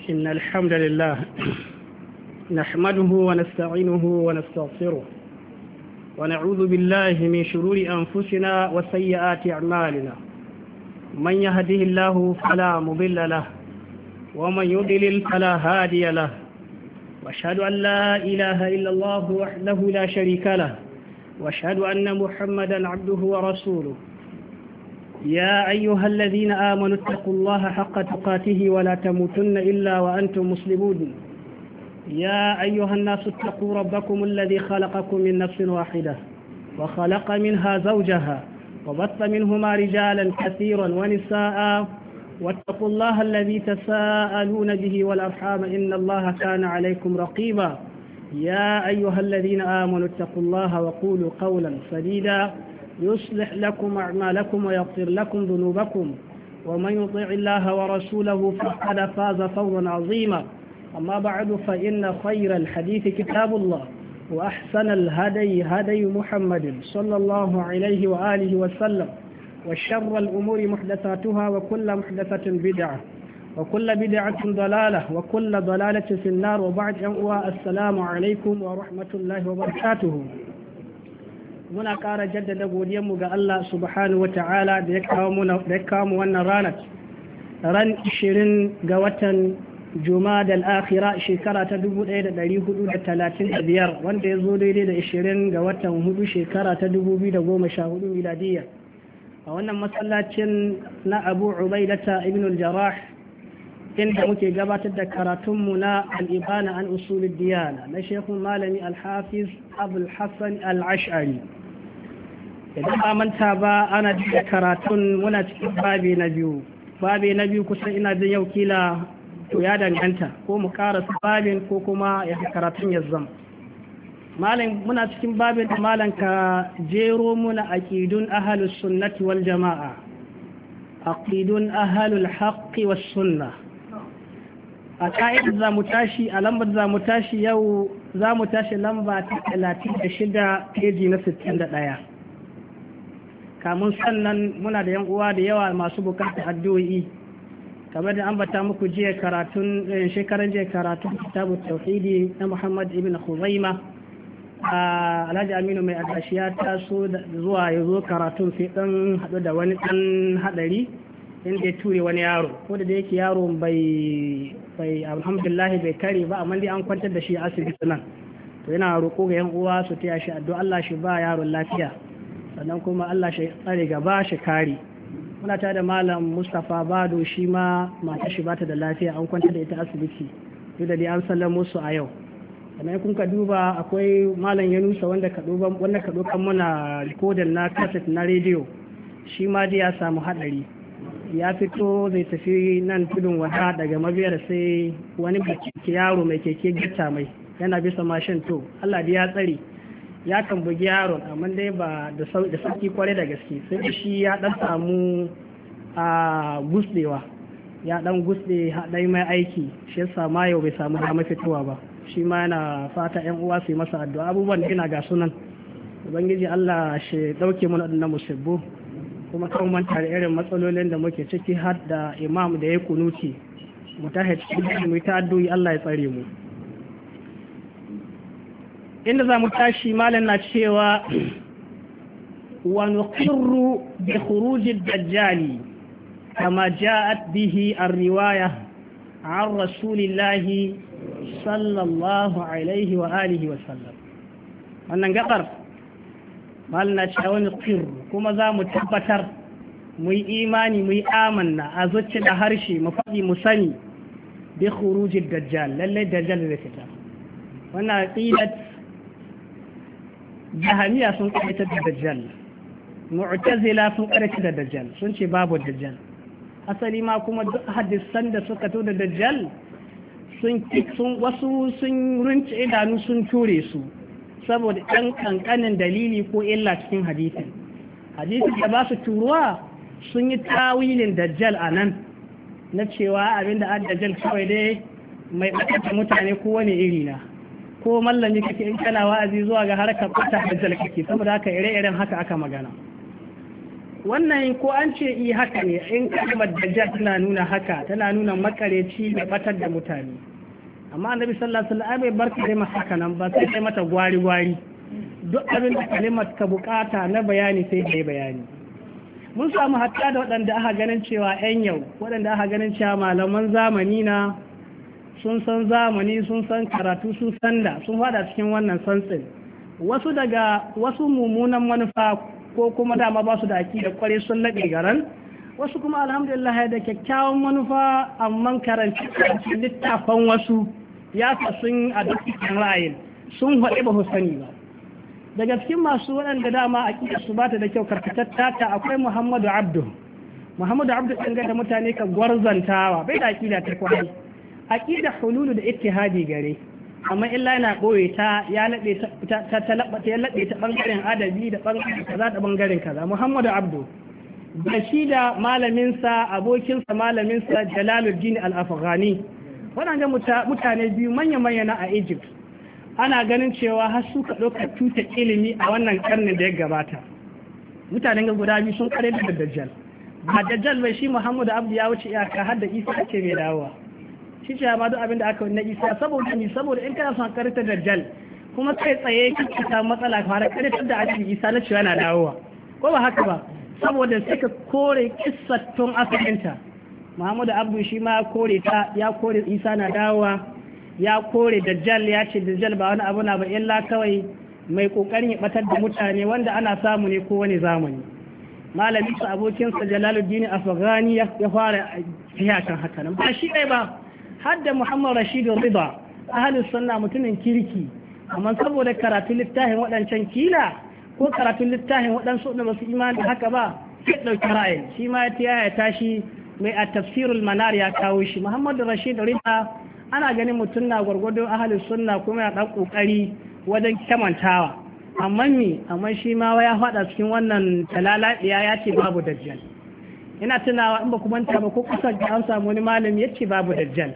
إن الحمد لله نحمده ونستعينه ونستغفره ونعوذ بالله من شرور أنفسنا وسيئات أعمالنا من يهده الله فلا مضل له ومن يضلل فلا هادي له وأشهد أن لا إله إلا الله وحده لا شريك له وأشهد أن محمدا عبده ورسوله يا أيها الذين آمنوا اتقوا الله حق تقاته ولا تموتن إلا وأنتم مسلمون يا أيها الناس اتقوا ربكم الذي خلقكم من نفس واحدة وخلق منها زوجها وبث منهما رجالا كثيرا ونساء واتقوا الله الذي تساءلون به والأرحام إن الله كان عليكم رقيبا يا أيها الذين آمنوا اتقوا الله وقولوا قولا سديدا يصلح لكم أعمالكم ويغفر لكم ذنوبكم ومن يطع الله ورسوله فقد فاز فوزا عظيما أما بعد فإن خير الحديث كتاب الله وأحسن الهدي هدي محمد صلى الله عليه وآله وسلم وشر الأمور محدثاتها وكل محدثة بدعة وكل بدعة ضلالة وكل ضلالة في النار وبعد السلام عليكم ورحمة الله وبركاته muna ƙara jaddada godiyarmu ga Allah subhanahu wata'ala da ya kawo mu wannan ranar ran 20 ga watan Jumada al-Akhira shekara ta 1435 wanda ya zo daidai da 20 ga watan hudu shekara ta 2014 miladiyya a wannan masallacin na Abu Ubaidata ibn al-Jarrah inda muke gabatar da karatunmu na al-Ibana an usulid diyana na Sheikhul Malami al-Hafiz Abul Hassan al-Ash'ari idan ba manta ba ana da karatun muna cikin babi na biyu kusan ina jin yau kila to ya danganta ko mu karasa babin ko kuma ya karatun ya zama malam muna cikin babin da malam ka jero muna aqidun ahlus sunnati wal jamaa aqidun ahlul haqqi was sunnah a ka'idar za mu tashi a lambar za mu tashi yau za mu tashi lamba ta 36 peji na 61 kamun sannan muna da yan uwa da yawa masu bukatar addu'o'i kamar da ambata muku jiya karatun shekaran jiya karatun kitabu tauhidi na Muhammad ibn Khuzaima Alhaji Aminu mai adashi ya taso zuwa ya zo karatun sai dan hadu da wani dan hadari inda ya ture wani yaro ko da yake yaro bai alhamdulillah bai kare ba amma dai an kwantar da shi a asibiti nan to yana roƙo ga yan uwa su taya shi addu'a Allah shi ba yaron lafiya sannan kuma Allah shi tsare gaba shi kare muna ta da malam Mustapha Bado shi ma mata shi bata da lafiya an kwanta da ita asibiti duk da dai an sallamo su a yau sannan kun ka duba akwai malam Yanusa wanda ka dokan muna recording na cassette na radio shi ma dai ya samu hadari ya fito zai tafi nan tudun wada daga mabiyar sai wani yaro mai keke gitta mai yana bisa mashin to Allah dai ya tsare ya kan bugi yaron amma dai ba da sauki kwarai da gaske sai shi ya dan samu a gusdewa ya dan gusde haɗai mai aiki shi yasa ma yau bai samu dama fitowa ba shi ma yana fata yan uwa su yi masa addu'a abubuwan ina ga sunan ubangiji Allah shi dauke mana wadannan musibbu kuma kan manta da irin matsalolin da muke ciki har da imam da ya kunuti mu ta cikin mu ta addu'i Allah ya tsare mu inda za mu tashi malam na cewa wa nuqirru bi khurujid dajjali kama ja'at bihi ar-riwaya an rasulillahi sallallahu alaihi wa alihi wa sallam wannan gabar malam na cewa nuqirru kuma za mu tabbatar mu yi imani mu yi amanna a zuci da harshe mu faɗi mu sani bi khurujid dajjal lalle dajjal zai fita wannan aqidat jahamiya sun karanta da dajjal mu'tazila sun karanta da dajjal sun ce babu dajjal asali ma kuma duk hadisan da suka to da dajjal wasu sun rinci idanu sun ture su saboda ɗan kankanin dalili ko illa cikin hadisin da ba su turuwa sun yi tawilin dajjal a nan na cewa abinda an dajjal kawai dai mai ɓata mutane ko wani iri na ko mallami kake in kana wa'azi zuwa ga harkar fata dajjal kake saboda haka ire-iren haka aka magana wannan ko an ce i haka ne in kalmar dajjal tana nuna haka tana nuna makareci da batar da mutane amma annabi sallallahu alaihi wasallam bai barka da haka nan ba sai dai mata gwari duk abin da kalimar ka bukata na bayani sai dai bayani mun samu hatta da waɗanda aka ganin cewa yan yau waɗanda aka ganin cewa malaman zamani na sun san zamani sun san karatu sun san da sun fada cikin wannan santsin wasu daga wasu mummunan manufa ko kuma dama ba su da da kware sun laɗe garan wasu kuma alhamdulillah da kyakkyawan manufa amma karanci littafan wasu ya sa sun a dukkan ra'ayin sun haɗe ba sani ba daga cikin masu waɗanda dama a su ba ta da kyau karkatatta ta akwai muhammadu abdu ɗin da mutane ka gwarzantawa bai da aƙida ta kwai aƙida hululu da ittihadi gare amma illa yana ɓoye ta ya laɓe ta ɓangaren adabi da ɓangaren kaza da ɓangaren kaza muhammadu abdu da shi da malaminsa abokinsa malaminsa jalaluddin al-afghani waɗanda mutane biyu manya-manya na a egypt ana ganin cewa har suka ɗauka tuta ilimi a wannan karnin da ya gabata mutanen ga guda biyu sun kare da dajjal ba dajjal bai shi muhammadu abdu ya wuce iyaka har da isa ake mai dawowa shi ce ma duk abin da aka na isa saboda in kana son karanta dajjal kuma kai tsaye kike samu matsala ka fara karanta da ake isa na cewa na dawowa ko ba haka ba saboda sai ka kore kissattun asalinta muhammadu abdu shi ma ya kore isa na dawowa ya kore dajjal ya ce dajjal ba wani abu na ba illa kawai mai kokarin ya batar da mutane wanda ana samu ne ko wani zamani malamin sa abokin sa jalaluddin afghani ya fara kan haka nan ba shi dai ba har da muhammad rashid rida ahlus sunna mutumin kirki amma saboda karatu littafin waɗancan kila ko karatun littafin waɗansu da basu imani haka ba sai ɗauki ra'ayi shi ma ya tashi mai a tafsirul manar ya kawo shi muhammadu rashid rida ana ganin mutum na gwargwado ahalin sunna kuma ya ɗan ƙoƙari wajen kyamantawa amma shi ma ya faɗa cikin wannan talalaɗiya ya ce babu dajjal ina tunawa in ba ku manta ba ko kusa da an samu wani malami ya ce babu dajjal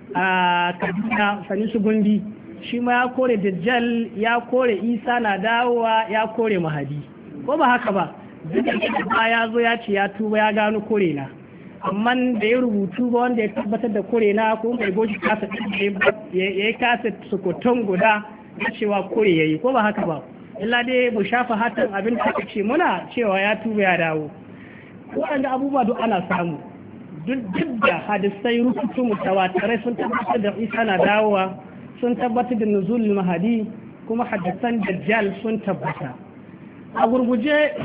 a kaduna sanisu gundi shi ma ya kore dajjal ya kore isa na dawowa ya kore mahadi ko ba haka ba duk da ya zo ya ce ya tuba ya gano kore na amma da ya rubutu ba wanda ya tabbatar da kore na ko mai goji kasa ya yi kasa sukuton guda na cewa kore ya yi ko ba haka ba illa dai mu shafa hatan abin da aka ce muna cewa ya tuba ya dawo waɗanda abubuwa duk ana samu duk da hadisai rubutu mutawatirai sun tabbatar da isa na dawowa sun tabbatar da nuzulul mahadi kuma hadisan dajjal sun tabbata a gurguje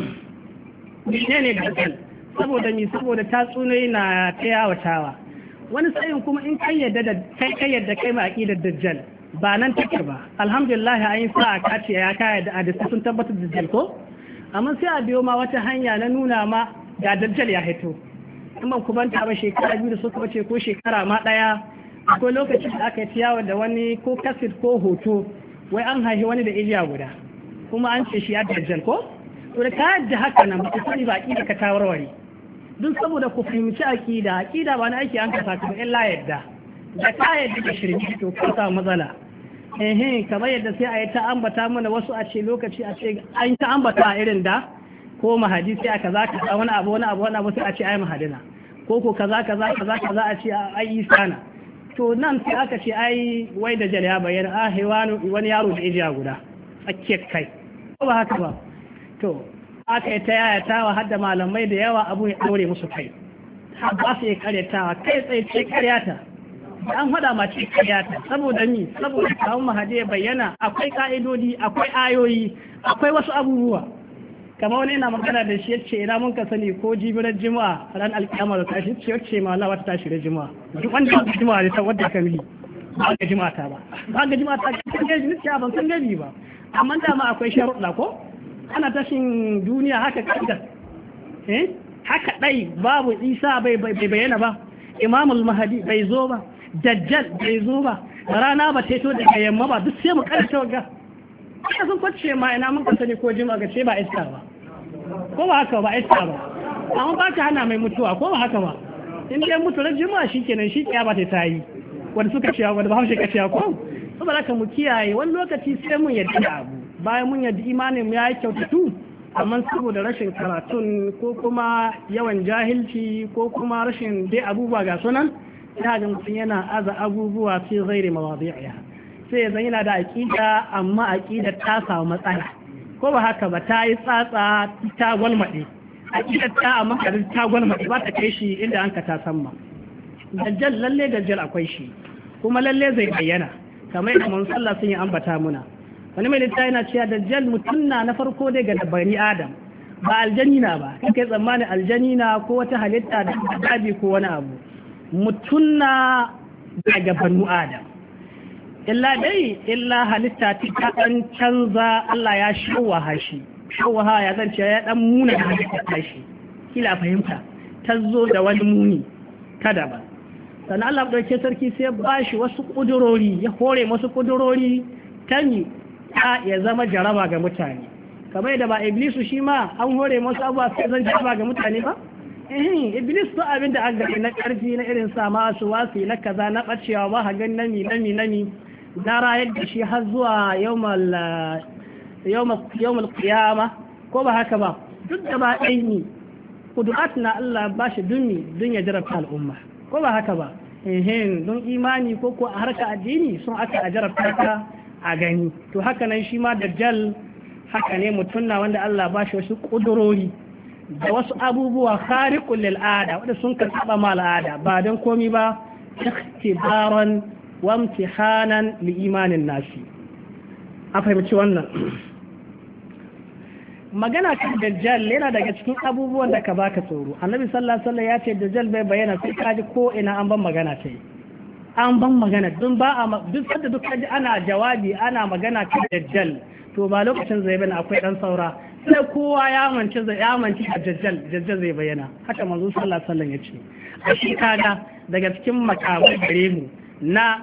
ne dajjal saboda tatsuniyoyi na ta yawatawa wani sa'in kuma in kai yadda kai ma aqidar dajjal ba nan take ba alhamdulillah an yi sa'a ka ce ya kai da hadisi sun tabbatar da dajjal ko amma sai a biyo ma wata hanya na nuna ma ga dajjal ya hito in ban ku banta ba shekara biyu da suka bace ko shekara ma daya akwai lokacin da aka yi yawo da wani ko kasit ko hoto wai an haihi wani da ijiya guda kuma an ce shi ya dajjal ko to da ka yadda haka nan ba ku sani ba aqida ka tawarware duk saboda ku fahimci aqida ba na aiki an kasa kuma illa yadda da ka yadda da shirki to ka samu matsala kamar yadda sai a yi ta ambata mana wasu a ce lokaci a ce an ta ambata a irin da ko mahadi sai a kaza kaza wani abu sai a ce ai mahadina ko kaza a ce ai isana to nan sai aka ce ai wai da jal ya bayyana wani yaro da ijiya guda tsakiyar kai ko ba haka ba to aka yi ta yayatawa har da malamai da yawa abu ya ɗaure musu kai ba su yi karyatawa kai tsaye ce karyata an faɗa ma ce karyata saboda kawo mahadi ya bayyana akwai ka'idodi akwai ayoyi akwai wasu abubuwa kamar wani ina magana da shi yace ina mun ka sani ko jibirar juma'a ran alkiyama da tashi ce yace ma Allah wata tashi da juma'a duk wanda ya juma'a ne ta wadda ka mili ba ga juma'a ta kan gaji ni ce ban san gaji ba amma da ma akwai sharuɗa ko ana tashin duniya haka kaddar haka dai babu isa bai bayyana ba imamul mahdi bai zo ba dajjal bai zo ba rana ba ta to daga yamma ba duk sai mu karanta wagga aka sun kwace ma ina mun kasance ko jima ga ce ba iska ba ko ba haka ba iska ba amma ba ta hana mai mutuwa ko ba haka ba in dai mutu ran juma'a shikenan shi kiya ba ta yi wanda suka ciya wanda ba haushe ka ciya ko saboda haka mu kiyaye wani lokaci sai mun yadda da abu bayan mun yadda imanin mu yayi kyautatu amma saboda rashin karatun ko kuma yawan jahilci ko kuma rashin dai abubuwa ga sunan ya ga mutum yana aza abubuwa fi ghairi mawadi'iha sai yanzu yana da aqida amma aqida ta samu matsala ko ba haka ba ta yi tsatsa ta gwalmade aqida ta amma kadin ta gwalmade ba ta kai shi inda an ka ta samma dajjal lalle dajjal akwai shi kuma lalle zai bayyana kamar yadda mun sallah sun yi ambata muna wani mai littafi yana cewa dajjal mutum na farko dai ga bani adam ba aljanina ba kai tsammanin aljanina ko wata halitta da dabi ko wani abu mutum na daga banu adam illa halitta ta ɗan canza Allah ya shawaha ya zance ya ɗan muna da halitta tashi kila fahimta ta zo da wani muni ta daban sannan Allah ɗauke sarki sai ba shi wasu ƙudurori ya hore wasu ƙudurori ta ya zama jaraba ga mutane kamar da ba iblisu shi ma an hore masu abuwa sai zan jaraba ga mutane ba iblis to abin da an gani na karfi na irin sama su wasi na kaza na bacewa ba ha gani nami na rayar da shi har zuwa yawmal qiyama ko ba haka ba duk da ba ɗai kudurat na Allah ba shi dun ya jarabta al'umma ko ba haka ba don imani ko a harka addini sun aka a jarabta ka a gani to haka nan shi ma dajjal haka ne mutum na wanda Allah ba shi wasu kudurori da wasu abubuwa khariqul lil ada wanda sun ka saba ma al'ada ba don komi ba ikhtibaran wa imtihanan li imanin nasi a fahimci wannan magana kan dajjal yana daga cikin abubuwan da ka baka tsoro annabi sallallahu alaihi wasallam ya ce dajjal bai bayyana sai kaji ko ina an ban magana ta yi an ban magana duk ba a duk sanda duk kaji ana jawabi ana magana kan dajjal to ba lokacin zai bane akwai dan saura sai kowa ya manci a dajjal zai bayyana haka manzo sallallahu alaihi wasallam ya ce a shi kaga daga cikin makamai gare mu na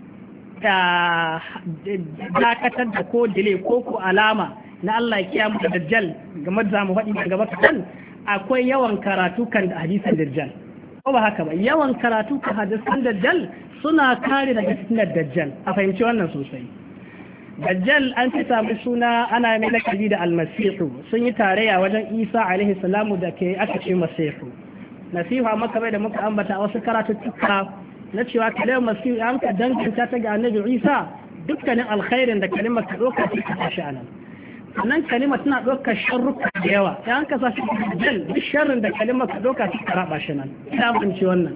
dakatar da ko dile ko alama na Allah ya kiyamu da dajjal game da zamu faɗi daga baka akwai yawan karatu kan hadisin dajjal ko ba haka ba yawan karatu kan hadisin dajjal suna kare daga fitnar dajjal a fahimci wannan sosai dajjal an ci samu suna ana mai lakabi da almasihu sun yi tarayya wajen isa alaihi salamu da ke aka ce masihu nasiha maka bai da muka ambata a wasu karatuttuka na cewa kalimar masihu an ka danganta ta ga annabi isa dukkanin alkhairin da kalimar ka ɗauka ta tashi anan sannan kalima tana ɗaukar sharruka da yawa ya an kasa shi dajjal duk sharrin da kalima ka ɗauka ta karaba shi nan ina fahimci wannan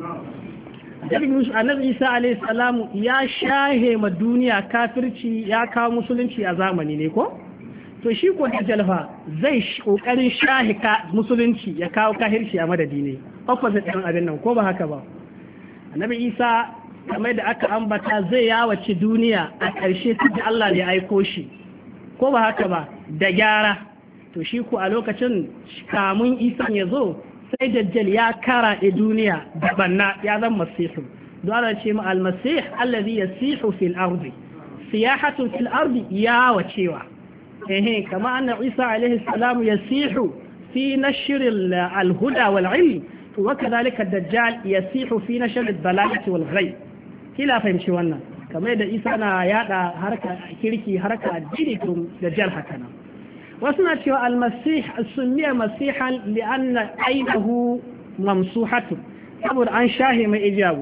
annabi isa alayhi salamu ya shahe ma duniya kafirci ya kawo musulunci a zamani ne ko to shi ko dajjal fa zai kokarin shahe musulunci ya kawo kahirci a madadi ne opposite ɗin abin nan ko ba haka ba annabi isa kamar da aka ambata zai yawace duniya a ƙarshe sai Allah ne ya aiko shi ko ba haka ba da gyara to shi ku a lokacin kamun isan ya zo sai dajjal ya kara a duniya da banna ya zan masihu dole ce ma almasih allazi yasihu fil ardi siyahatun fil ardi ya wacewa kama anna isa alaihi salam yasihu fi nashr al-huda wal ilm wa kadhalika ad-dajjal yasihu fi nashr ad-dalalati wal ghayb kila fahimci wannan kamar da isa na yada harka kirki harka addini to dajjal haka nan wasu na cewa almasih sunniya masihan li'anna ainihu mamsuhatu saboda an shahe mai ijiya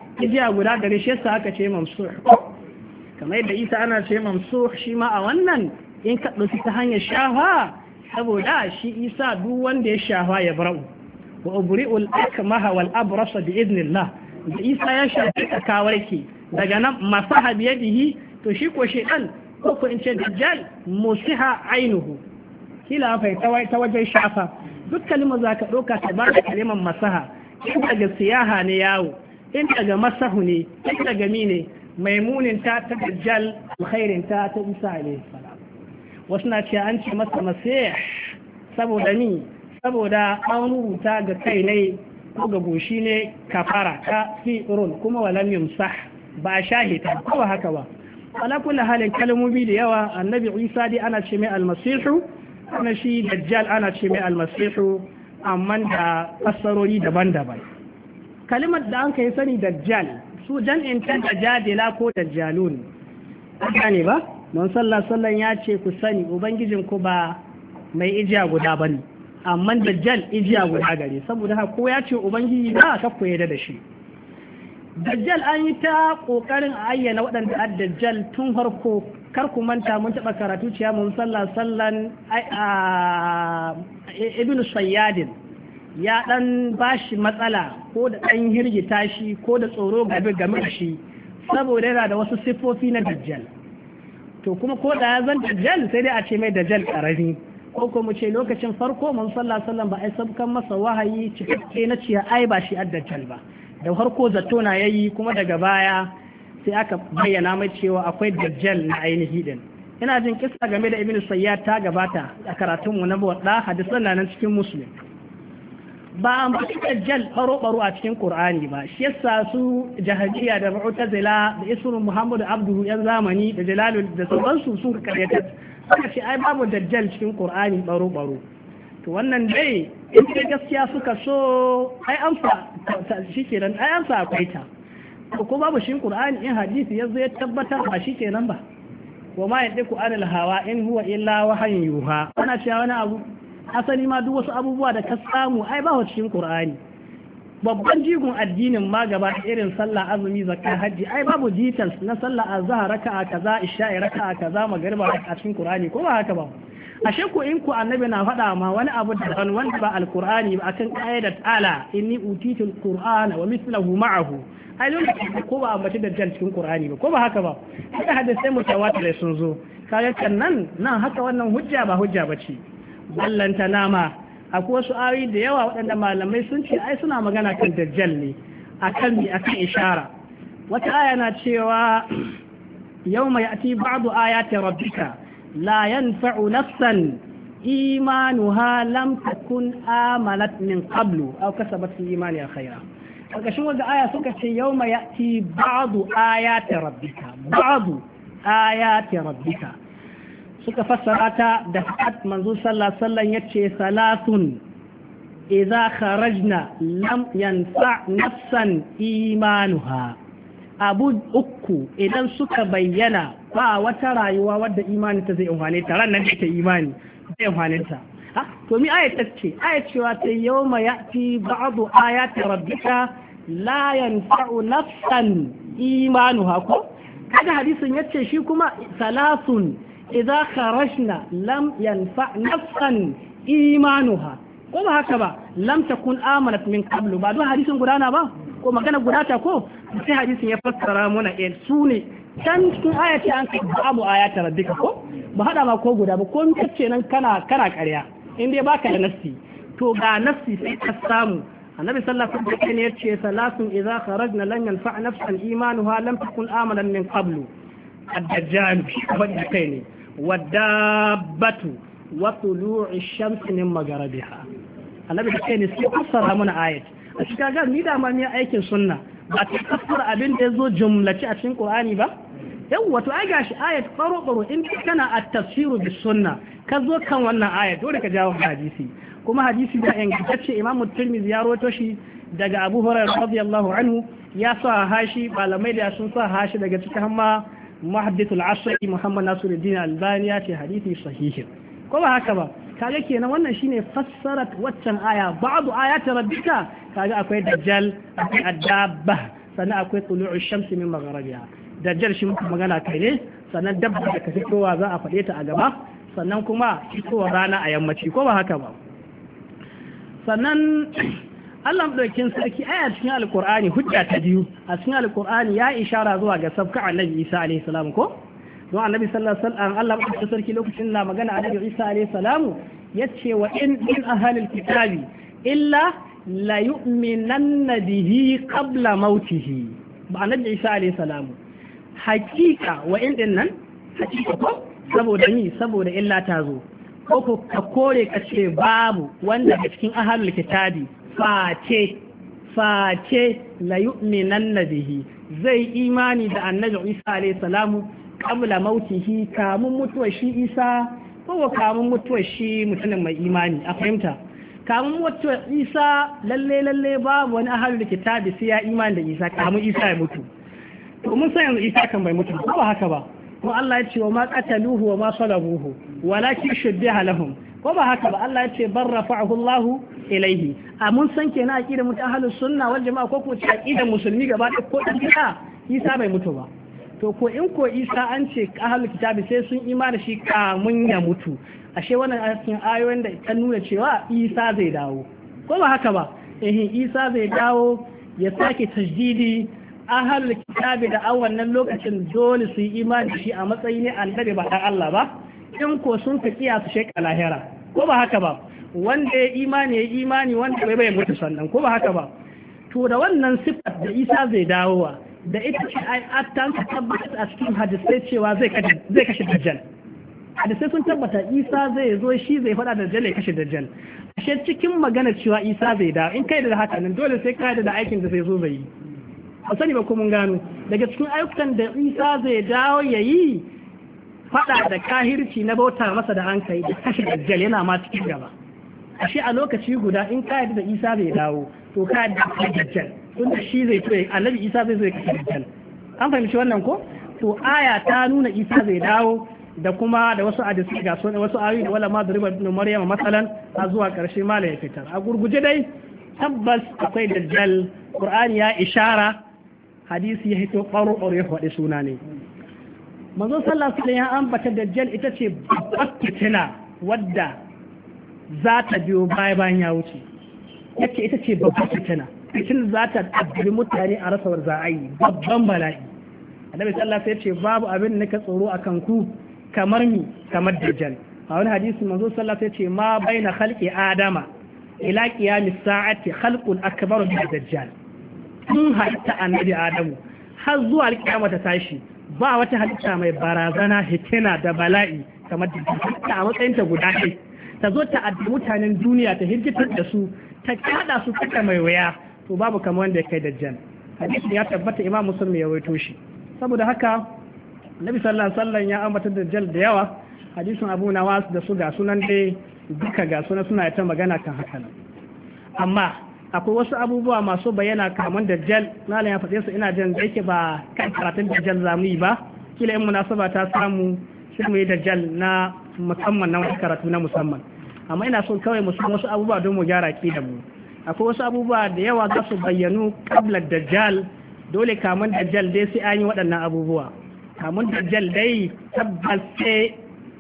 guda gare shi yasa aka ce mamsuh kamar yadda isa ana ce mamsuh shi ma a wannan in ka ɗauki ta hanyar shafa saboda shi isa duk wanda ya shafa ya bara'u wa ubri'ul akmaha wal abrasa bi idnillah da isa ya shafi kawarki daga nan masaha biyadihi to shi ko shedan ko in ce dajjal musiha ainuhu kila fa ta wajen shafa duk kalimar za ka ɗauka ta ba da kalimar masaha in daga siyaha ne yawo in daga masahu ne in daga mine maimunin ta dajjal alkhairin ta isa alaihi salam wasu na ce an ce masa masih saboda ni saboda an rubuta ga kai ne ko ga goshi ne kafara ka fi urun kuma walam yumsah ba shahita ko ba haka ba ala kulli halin kalmomi da yawa annabi isa dai ana ce mai almasihu ana shi dajjal ana ce mai almasihu amma da fassarori daban-daban kalimar da an kai sani dajjal su jan'in ta dajjala ko dajjalun an gane ba don sallah ya ce ku sani ubangijin ku ba mai ijiya guda bane amma dajjal ijiya guda gare saboda haka ko ya ce ubangiji na ka koyar da shi dajjal an yi ta kokarin ayyana waɗanda dajjal tun farko kar ku manta mun taɓa karatu ciya mun sallan ibn sayyadin ya ɗan bashi matsala ko da ɗan hirgita shi ko da tsoro game da shi saboda yana da wasu siffofi na dajjal to kuma ko da ya zan dajjal sai dai a ce mai dajjal ƙarami ko mu ce lokacin farko mun sallan ba ai sabkan masa wahayi cikakke na ciya ai ba shi dajjal ba da farko zato na yayi kuma daga baya sai aka bayyana mai cewa akwai dajjal na ainihi din ina jin kisa game da ibnu sayyad ta gabata a karatun mu na wadda hadisan nan cikin muslim ba an baki dajjal baro a cikin qur'ani ba shi yasa su jahiliya da mu'tazila da ismu muhammad abduhu yan zamani da jalalul da sauransu sun karyata suka ce ai babu dajjal cikin qur'ani baro to wannan dai in dai gaskiya suka so ai amsa shikenan ai amsa akwai ta ko babu shi qur'ani in hadisi yazo ya tabbatar ba shikenan ba wa ma yadiku anil hawa in huwa illa wahyin yuha ana cewa wani abu asali ma duk wasu abubuwa da ka samu ai ba cikin qur'ani babban jigon addinin ma gaba irin sallah azumi zakka hajji ai babu details na sallah azhar raka'a kaza isha'i raka'a kaza magriba a cikin qur'ani ko ba haka ba ashe ko in ku annabi na faɗa ma wani abu da wanda ba alqur'ani ba akan qa'idat ala inni utitul qur'ana wa mithluhu ma'ahu ai lokacin ko ba ambaci dajjal cikin qur'ani ba ko ba haka ba sai hadisai mutawatir sun zo kaga nan haka wannan hujja ba hujja bace ballanta nama akwai wasu ayoyi da yawa waɗanda malamai sun ce ai suna magana kan dajjal ne akan ishara wata aya na cewa yawma ya'ti ba'du ayati rabbika la yanfa'u nafsan imanuha lam takun amanat min qablu aw kasabat fi imaniha khayra ƙarƙashin wanda aya suka ce yawma ya'ti ba'du ayati rabbika suka fassara ta da faɗat manzo sallallahu alaihi wasallam yace salatun idza kharajna lam yanfa nafsan imanuha abu uku idan suka bayyana ba wata rayuwa wadda imani ta zai amfane ta ran nan ta imani zai amfane ta to mi ayat ce ayat cewa ta yawma ya'ti ba'du ayati rabbika la yanfa'u nafsan imanuha ko kada hadisin yace shi kuma salasun idza kharajna lam yanfa nafsan imanuha ko ba haka ba lam takun amanat min qablu ba don hadisin gudana ba ko magana gudata ko sai hadisin ya fassara mana su ne can cikin ayati an kai babu ayata rabbika ko ba hada ma ko guda ba ko in kace nan kana ƙarya in dai baka da nafsi to ga nafsi sai ka samu annabi sallallahu alaihi wasallam yace salatun idza kharajna lan yanfa nafsan imanuha lam takun amanan min qablu ad-dajjal wanda kai ne wadabbatu wa tulu'i ash-shamsi min magharibiha annabi da kai ne sai fassara mana ayat a cikin ga ni da ma ne aikin sunna ba ta fassara abin da yazo jumlaci a cikin qur'ani ba yawwa to ai gashi ayat faro in kana at-tafsiru bis sunna ka zo kan wannan ayat dole ka jawo hadisi kuma hadisi da ingantacce Imam Tirmidhi ya rawaito shi daga Abu Hurairah radiyallahu anhu ya sa hashi malamai da sun sa hashi daga cikin hamma muhaddithul asri Muhammad Nasiruddin Albani ya ce hadisi sahihi ko ba haka ba kaga kenan wannan shine fassarat waccan aya ba'du ayati rabbika kaga akwai dajjal akwai adabba sannan akwai tulu'u shamsi min magharibiha dajjal shi muka magana kai ne sannan dabba da ka fitowa za a faɗe ta a gaba sannan kuma fitowar rana a yammaci ko ba haka ba sannan Allah ɗaukin sarki aya cikin alkur'ani hujja ta biyu a cikin alkur'ani ya ishara zuwa ga sabka annabi Isa alaihi salam ko don annabi sallallahu alaihi wasallam Allah ɗaukin sarki lokacin na magana annabi Isa alaihi salam yace wa in min ahlil kitabi illa la yu'minanna bihi qabla mautihi ba annabi Isa alaihi salam hakika wa in din nan hakika ko saboda ni saboda illa ta zo ko ka kore ka ce babu wanda a cikin ahlul kitabi face la yu'minanna bihi zai imani da annabi Isa alayhi salamu qabla mautihi kamun mutuwar shi Isa ko kamun mutuwar shi mutumin mai imani a fahimta kamun mutuwar Isa lalle babu wani ahlul kitabi sai ya imani da Isa kamun Isa ya mutu to mun san yanzu Isa kan bai mutu ba haka ba kuma Allah ya ce wa ma qataluhu wa ma salabuhu walakin shubbiha lahum ko ba haka ba Allah ya ce bar rafa'ahu Allahu ilaihi a mun san kenan aqidar mutan ahlus sunna wal jama'a ko kuma aqidar musulmi gaba ɗaya ko dan bid'a Isa bai mutu ba to ko in ko Isa an ce ahlul kitabi sai sun imani shi kamun ya mutu ashe wannan a cikin ayoyin da ta nuna cewa Isa zai dawo ko ba haka ba Isa zai dawo ya sake tajdidi ahlul kitabi da a wannan lokacin dole su yi imani shi a matsayin annabi ba dan Allah ba in ko sun fi su sheka lahira ko ba haka ba wanda ya imani wanda bai mutu sannan ko ba haka ba to da wannan sifat da Isa zai dawowa da ita ce ayatan ta tabbata a cikin hadisai cewa zai kashe dajjal hadisai sun tabbata Isa zai zo shi zai faɗa da dajjal ya kashe dajjal ashe cikin magana cewa Isa zai dawo in kai da haka nan dole sai kai da aikin da zai zo zai yi a sani ba ko mun gano daga cikin ayyukan da Isa zai dawo yayi faɗa da kahirci na bauta masa da hankali da kashe dajjal yana ma cikin gaba ashe a lokaci guda in ka da Isa zai dawo to ka da dajjal tunda shi zai to annabi Isa zai kashe dajjal an fahimci wannan ko to aya ta nuna Isa zai dawo da kuma da wasu hadisi ga su wasu ayoyi wala ma dariba ibn maryam masalan a zuwa karshe mala ya fitar a gurguje dai tabbas akwai dajjal qur'ani ya ishara hadisi ya hito qaro ya faɗi suna ne manzo sallallahu alaihi wasallam ya ambata dajjal ita ce babbar fitina wadda za ta biyo bayan ya wuce yace ita ce babbar fitina za ta addabi mutane a rasawar za'ayi babban bala'i annabi sallallahu alaihi wasallam ya ce babu abin da ka tsoro akan ku kamar dajjal a wani hadisi manzo sallallahu alaihi wasallam ya ce ma baina khalqi adama ila qiyamis sa'ati khalqun akbar min dajjal tun hatta annabi adamu har zuwa alƙiyama ta tashi ba wata halitta mai barazana hitina da bala'i kamar dajjal a matsayin ta guda ɗaya ta zo ta addabi mutanen duniya ta hirgitar da su ta kada su kaka mai waya to babu kamar wanda ya kai dajjal hadisi ya tabbata imam muslim ya rawaito shi saboda haka nabi sallallahu alaihi wasallam ya ambata dajjal da yawa hadisin abu nawas da su ga sunan dai duka ga sunan suna ta magana kan haka nan amma akwai wasu abubuwa masu bayyana kamar dajjal malam ya faɗe su ina jin da yake ba kan karatun dajjal zamu yi ba kila in munasaba ta samu sai mu yi dajjal na musamman na wani karatu na musamman amma ina son kawai mu san wasu abubuwa don mu gyara ki da mu akwai wasu abubuwa da yawa za su bayyanu kabla dajjal dole kamun dajjal dai sai an yi waɗannan abubuwa kamun dajjal dai tabbas sai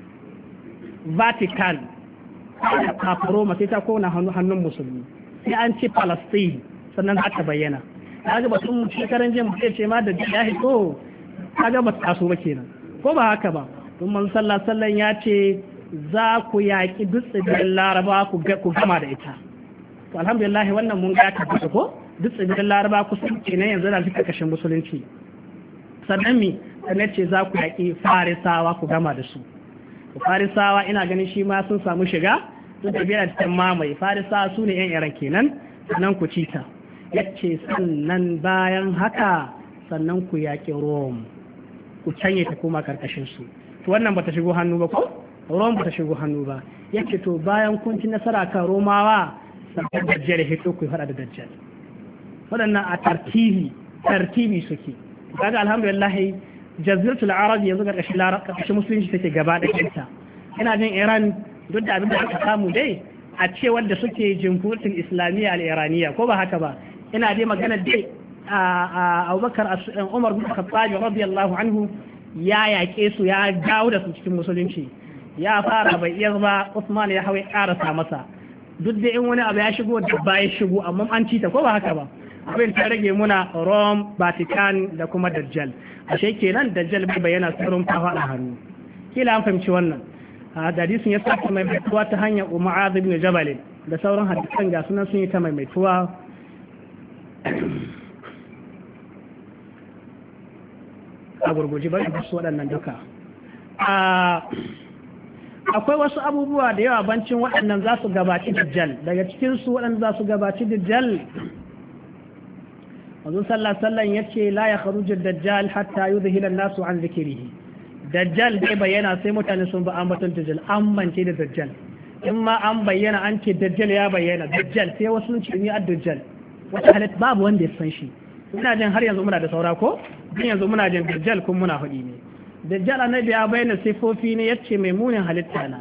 Vatican Papa Roma sai ta kona hannun musulmi sai an ci Palestine sannan za ta bayyana kaga batun shekaran jin mutum ce ma da ya hito kaga ba ta so ba kenan ko ba haka ba don man sallallahu ya ce za ku yaƙi duk tsibirin Laraba ku gama da ita to alhamdulillah wannan mun ga ta ko duk tsibirin Laraba ku sun kenan yanzu da suka kashe musulunci sannan ce za ku yaƙi Farisawa ku gama da su Farisawa ina ganin shi ma sun samu shiga sun tafiya da cikin mamaye Farisawa su ne 'yan Iran kenan sannan ku cita yace sannan bayan haka sannan ku yaƙi Rome ku canye ta koma karkashin su to wannan bata shigo hannu ba ko Rome bata shigo hannu ba yace to bayan kun ci nasara kan Romawa sannan Dajjal ya hito ku fada da Dajjal waɗannan a tartibi suke kaga alhamdulillah jaziratul arab yanzu karkashin musulunci take gaba da kanta ina jin Iran duk da abin da aka samu dai a ce wanda suke jamhuriyar islamiyya al-iraniya ko ba haka ba ina dai magana dai a Abubakar Umar bin Khattab radiyallahu anhu ya yaƙe su ya dawo da su cikin musulunci ya fara bai iya ba Usman ya hawa karasa masa duk da in wani abu ya shigo da ba ya shigo amma an ci ta ko ba haka ba abin ta rage muna Rome Vatican da kuma Dajjal ashe kenan Dajjal bai bayyana sirrin kafa a hannu kila an fahimci wannan hadisin ya saka mai maituwa ta hanyar Mu'adh ibn Jabal da sauran hadisan ga sunan sun yi ta mai maituwa a gurguji bari su waɗannan duka akwai wasu abubuwa da yawa bancin waɗannan za su gabaci Dajjal daga cikin su waɗanda za su gabaci Dajjal manzo sallallahu alaihi yace la ya kharuju Dajjal hatta yudhhila an-nasu an dhikrihi Dajjal bai bayyana sai mutane sun ba ambaton Dajjal an mance da Dajjal in ma an bayyana an ce Dajjal ya bayyana Dajjal sai wasu sun ce ni ad-Dajjal wata halitta babu wanda ya san shi ina jin har yanzu muna da saura ko din yanzu muna jin Dajjal kun muna faɗi ne Dajjal annabi ya bayyana sifofi ne yace mai munin halitta na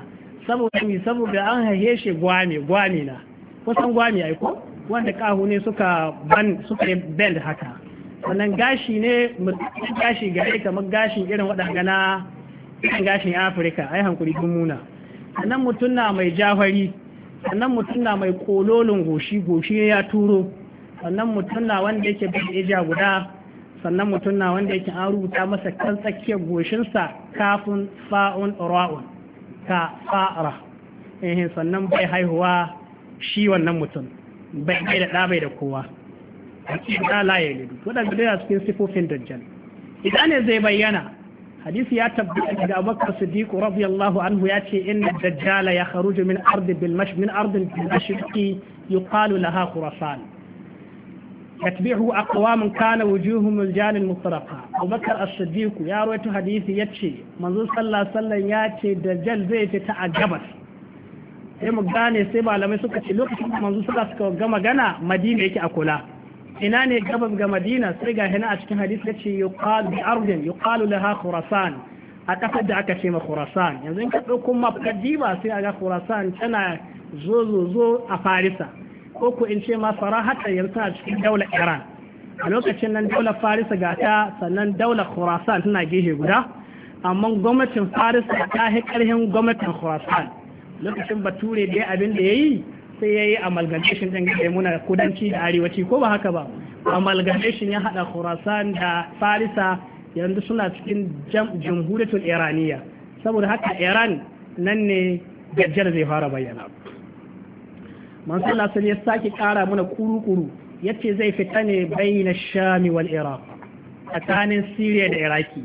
saboda an haihe shi gwami na kusan gwami ai ko wanda kahu ne suka yi bend haka wannan gashi ne gashi gare kamar gashin irin waɗanda na gashin Afirka ai hankuri kun muna sannan mutum na mai jafari sannan mutum na mai kololin goshi ya turo sannan mutum na wanda yake bin ija guda sannan mutum na wanda yake an rubuta masa kan tsakiyar goshinsa kafin fa'un ra'un ka fa'ara sannan bai haihuwa shi wannan mutum bai da ɗa bai da kowa a cikin ɗala ya lidu waɗanda da cikin sifofin dajjal idan ne zai bayyana hadisi ya tabbata daga abubakar siddiq radiyallahu anhu ya ce inna dajjala ya kharuju min ardi bil mashriqi yuqalu laha khurasan yatbi'u aqwamun kana wujuhum aljan mustaraqa abubakar as-siddiq ya rawaito hadisi yace manzo sallallahu alaihi wasallam ya ce dajjal zai fita a gabas sai mu gane sai malamai suka ce lokacin da manzo sallallahu suka ga magana madina yake a kula ina ne gabas ga madina sai ga hina a cikin hadisi yace yuqalu bi ardin yuqalu laha khurasan a kasar da aka ce ma khurasan yanzu in ka dauko map kadiba sai aga khurasan tana zo a farisa ko ku in ce ma sarahata yanzu a cikin daular iran a lokacin nan daular farisa ga ta sannan daular khurasan tana gehe guda amma gwamnatin farisa ta hi karhin gwamnatin khurasan lokacin bature da abin da yayi sai yayi amalgamation din ga muna kudanci da arewaci ko ba haka ba amalgamation ya hada khurasan da farisa yanzu suna cikin jamhuriyatul iraniya saboda haka iran nan ne dajjal zai fara bayyana man sallallahu alaihi ya saki kara muna kuru yace zai fita ne bayna sham wal iraq tsakanin syria da iraki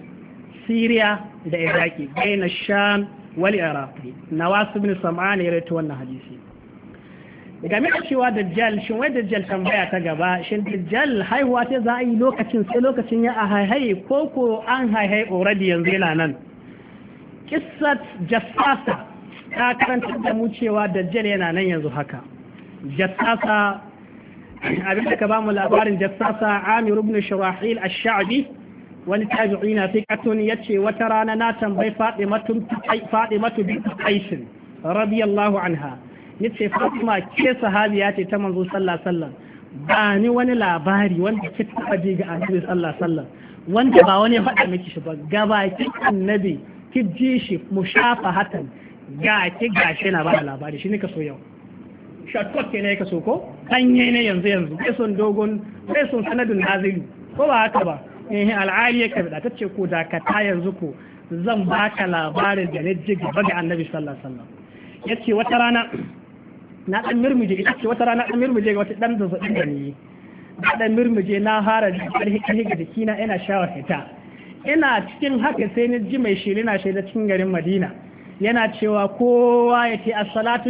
bayna sham wal iraq nawas ibn sam'an ya rawaito wannan hadisi game da cewa dajjal shin wai dajjal tambaya ta gaba shin dajjal haihuwa ta za a yi lokacin ya a haihai ko an haihai already yanzu yana nan kissat jassasa ta karanta da mu cewa dajjal yana nan yanzu haka jassasa abinda ka ba mu labarin jassasa Amir ibn Shurahil ash-Sha'bi wani tabi'ina thiqatun yace wata rana na tambayi Fatimatu bint Qais radiyallahu anha yace Fatima ke sahabiya ce ta manzo sallallahu alaihi wasallam ba ni wani labari wanda ke taba ji ga Annabi sallallahu alaihi wasallam wanda ba wani faɗa miki shi ba gaba ki Annabi ki ji shi mushafahatan ga ki gashi na ba labari shi ne ka so yau shortcut ke ne ka so ko kanye ne yanzu bai son dogon bai son sanadin nazili ko ba haka ba al'ali ka da tace ko da ka ta yanzu ko zan baka labarin da ne ji gaba ga Annabi sallallahu alaihi wasallam yace wata rana na dan mirmije ita ce wata rana dan mirmije ga wata dan zazzabin da ni da dan mirmije na fara karhi ga jikina ina shawar fita ina cikin haka sai ni ji mai shirina shaida cikin garin Madina yana cewa kowa ya ce as-salatu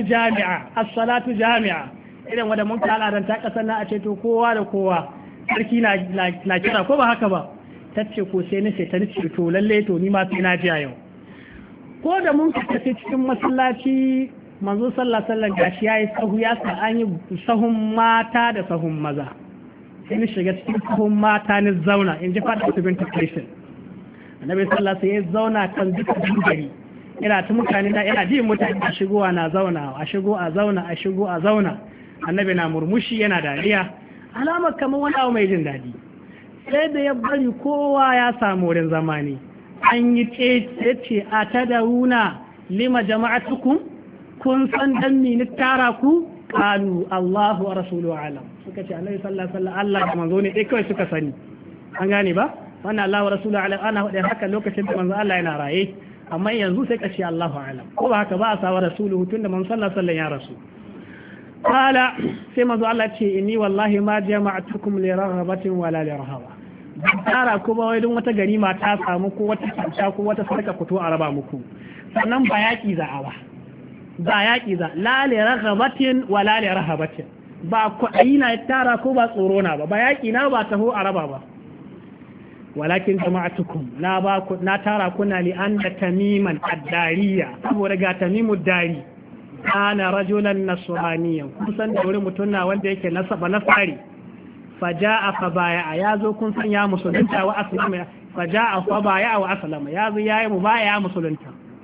jami'a idan wanda mun kala dan ta kasar na a ce to kowa da kowa sarki na kira ko ba haka ba tace ko sai ni sai ta ni to lalle to ni ma sai na ji yau ko da mun tafi cikin masallaci manzo sallallahu alaihi wasallam gashi yayi sahu ya sa an yi sahun mata da sahun maza sai ni shiga cikin sahun mata ni zauna in ji fada su binta Christian annabi sallallahu alaihi wasallam ya zauna kan dukkan gari ina ta mutane da ina ji mutane a shigowa na zauna a shigo a zauna annabi na murmushi yana dariya alamar kamar wani abu mai jin daɗi sai da ya bari kowa ya samu wurin zamani an yi ce a ta dauna lima jama'atukum kun san dan ni tara ku qalu Allahu wa rasuluhu alam suka ce annabi sallallahu alaihi wasallam Allah da manzo ne dai kawai suka sani an gane ba wannan Allah wa rasuluhu alam ana faɗin haka lokacin da manzo Allah yana raye amma yanzu sai ka ce Allahu alam ko ba haka ba a sawa rasuluhu tunda manzo sallallahu alaihi wasallam ya rasu qala sai manzo Allah ce inni wallahi ma jama'atukum li raghabatin wala li rahaba tara ko ba wai don wata ganima ta samu ko wata kyauta ko wata sarka fito a raba muku sannan ba yaki za a ba yaki za la li raghabatin wala li rahabatin ba kuɗi na tara ko ba tsoro na ba yaki na ba taho a raba ba walakin jama'atukum na tara kuna li anna tamiman ad-dariya saboda ga tamimud dari kana rajulan nasraniyan kun san da wuri mutum na wanda yake nasari faja'a fa baya yazo kun san ya musulunta wa aslama faja'a fa baya wa aslama yazo yayi mu baya musulunta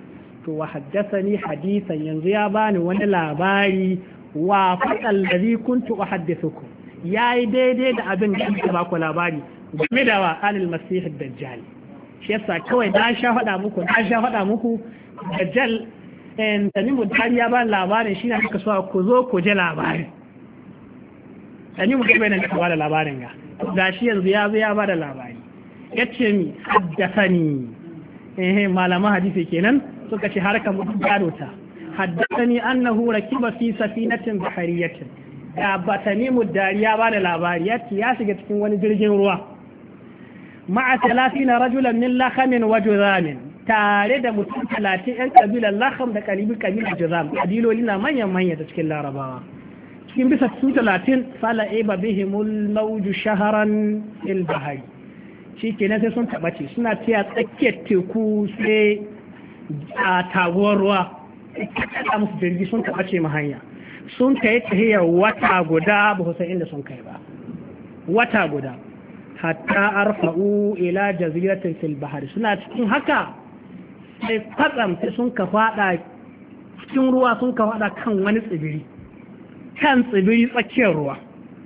to wa haddathani hadithan yanzu ya bani wani labari wa faqal ladhi kuntu uhaddithukum yayi daidai da abin da ake ba ku labari game da wa anil masih ad-dajjal shi yasa kawai na sha faɗa muku dajjal en tanimu dari ya ba labarin shi ne aka so ku zo ku ji labarin tanimu kai bayan ka ba da labarin ga shi yanzu ya zo ya ba da labari yace mi haddathani malaman hadisi kenan suka ce harkar mutum gado ta haddathani annahu rakiba fi safinatin bahariyatin da batanimu dari ya ba da labari yace ya shiga cikin wani jirgin ruwa ma'a 30 rajulan min lakhamin wa juzamin tare da mutum 30 yan kabilar lakham da kabilar juzam kabiloli na manyan ta cikin larabawa cikin bisa su 30 fala iba bihimul mawju shahran fil bahri shikenan sai sun tabace suna tiya tsakiyar teku sai a taguwar ruwa kada musu jirgi sun tabace mahanya sun kai tahiyar wata guda ba san inda sun kai ba wata guda hatta arfa'u ila jaziratin fil bahri suna cikin haka sai kwatsam sai sun ka fada cikin ruwa sun ka fada kan wani tsibiri tsakiyar ruwa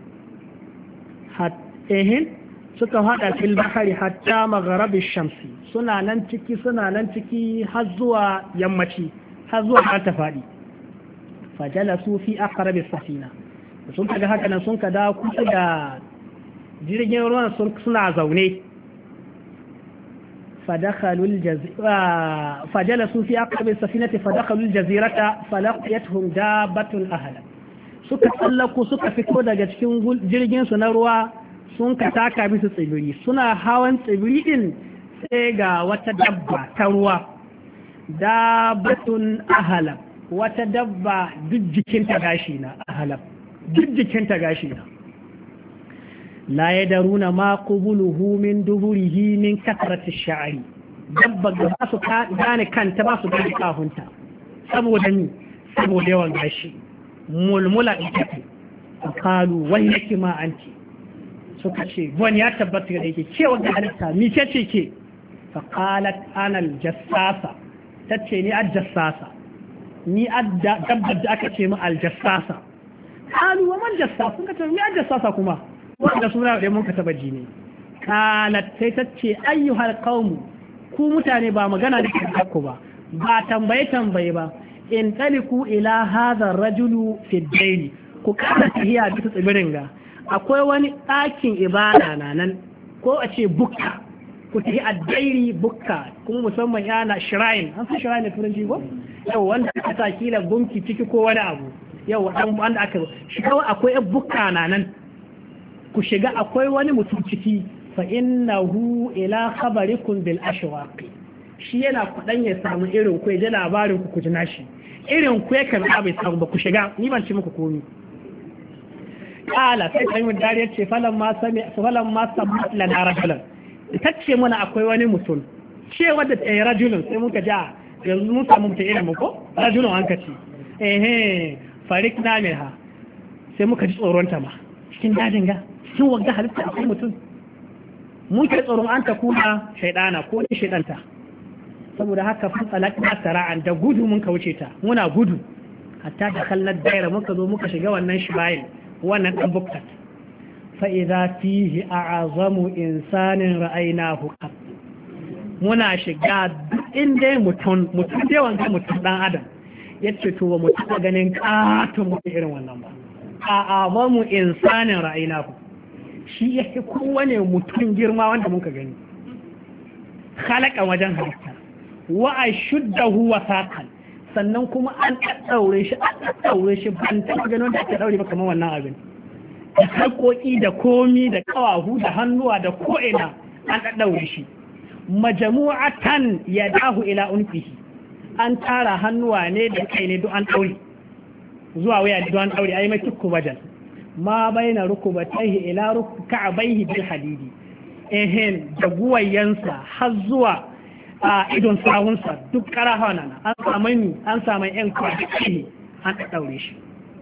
suka fada fil bahri hatta magharibi shamsi suna nan ciki har zuwa yammaci har zuwa har ta fadi fajalasu fi aqrabi safina sun kaga haka nan sun ka da kusa da jirgin ruwan suna zaune فجلسوا في أقرب السفينة فدخلوا الجزيرة فلقيتهم دابة أهلا suka tsallako suka fito daga cikin jirgin su na ruwa sun ka taka bisa tsibiri suna hawan tsibiri din sai ga wata dabba ta ruwa dabbatun ahalab wata dabba duk jikinta gashi na ahalab duk jikinta gashi na la yadaruna ma qubuluhu min duburihi min kasrati ash-sha'ri dabba da ba su gane kanta ba su gane kahunta saboda yawan gashi mulmula ita ce qalu wai yake ma anti suka ce wani ya tabbata da yake ke wanda halitta mi ce ke fa qalat ana al-jassasa tace ni al-jassasa ni dabba da aka ce mu al-jassasa qalu wa man jassasa suka ce ni al-jassasa kuma wanda suna da mun ka taba ji ne qalat sai tace ayyuhal qaum ku mutane ba magana da ku ba tambaye ba in taliku ila hadha rajulu fi daili ku kada tahiya bisa tsibirin ga akwai wani ɗakin ibada na nan ko a ce bukka ku tahi addairi bukka kuma musamman yana shrine an san shrine da turanci ko yau wanda aka sa kila gunki ciki ko wani abu yau wanda aka shiga akwai bukka na nan ku shiga akwai wani mutum ciki fa innahu ila khabarikum bil ashwaqi shi yana kudan ya samu irin ku ya ji labarin ku ji nashi irin ku yakan bai samu ba ku shiga ni ban ci muku komi kala sai kai mun dariya ce falan ma sami lana rajulan tace mana akwai wani mutum ce wanda rajulun sai muka ja yanzu mun samu mutum irin mu ko rajulun an kace farik na minha sai muka ji tsoron ta ma cikin dajin ga cikin wanga halitta akwai mutum mun kai tsoron an ta kuna shaidana ko ni shaidanta saboda haka fa tsalakna sara'an da gudu mun ka wuce ta muna gudu hatta da kallon daira muka zo muka shiga wannan shibayin wannan dan bukkat fa idza fihi a'azamu insanin ra'aynahu qat muna shiga duk inda mutum dai wanda mutum dan adam yace to ba mu taba ganin katon mutum irin wannan ba a'azamu insanin ra'aynahu shi yake kowane mutum girma wanda muka gani khalaqa wajen halitta wa ashuddahu wa saqan sannan kuma an daure shi ban ta ganin da ake daure ba kamar wannan abin da haƙoƙi da komi da kawahu da hannuwa da ko'ina an daure shi majmu'atan yadahu ila unqihi an tara hannuwa ne da kai ne duk an daure zuwa waya duk an daure ayi mai tukku bajal ma baina rukubatayhi ila ruk'abayhi bil hadidi da guwayensa har zuwa a idon sawunsa duk karaha nan an samu yan kwanaki ne an daure shi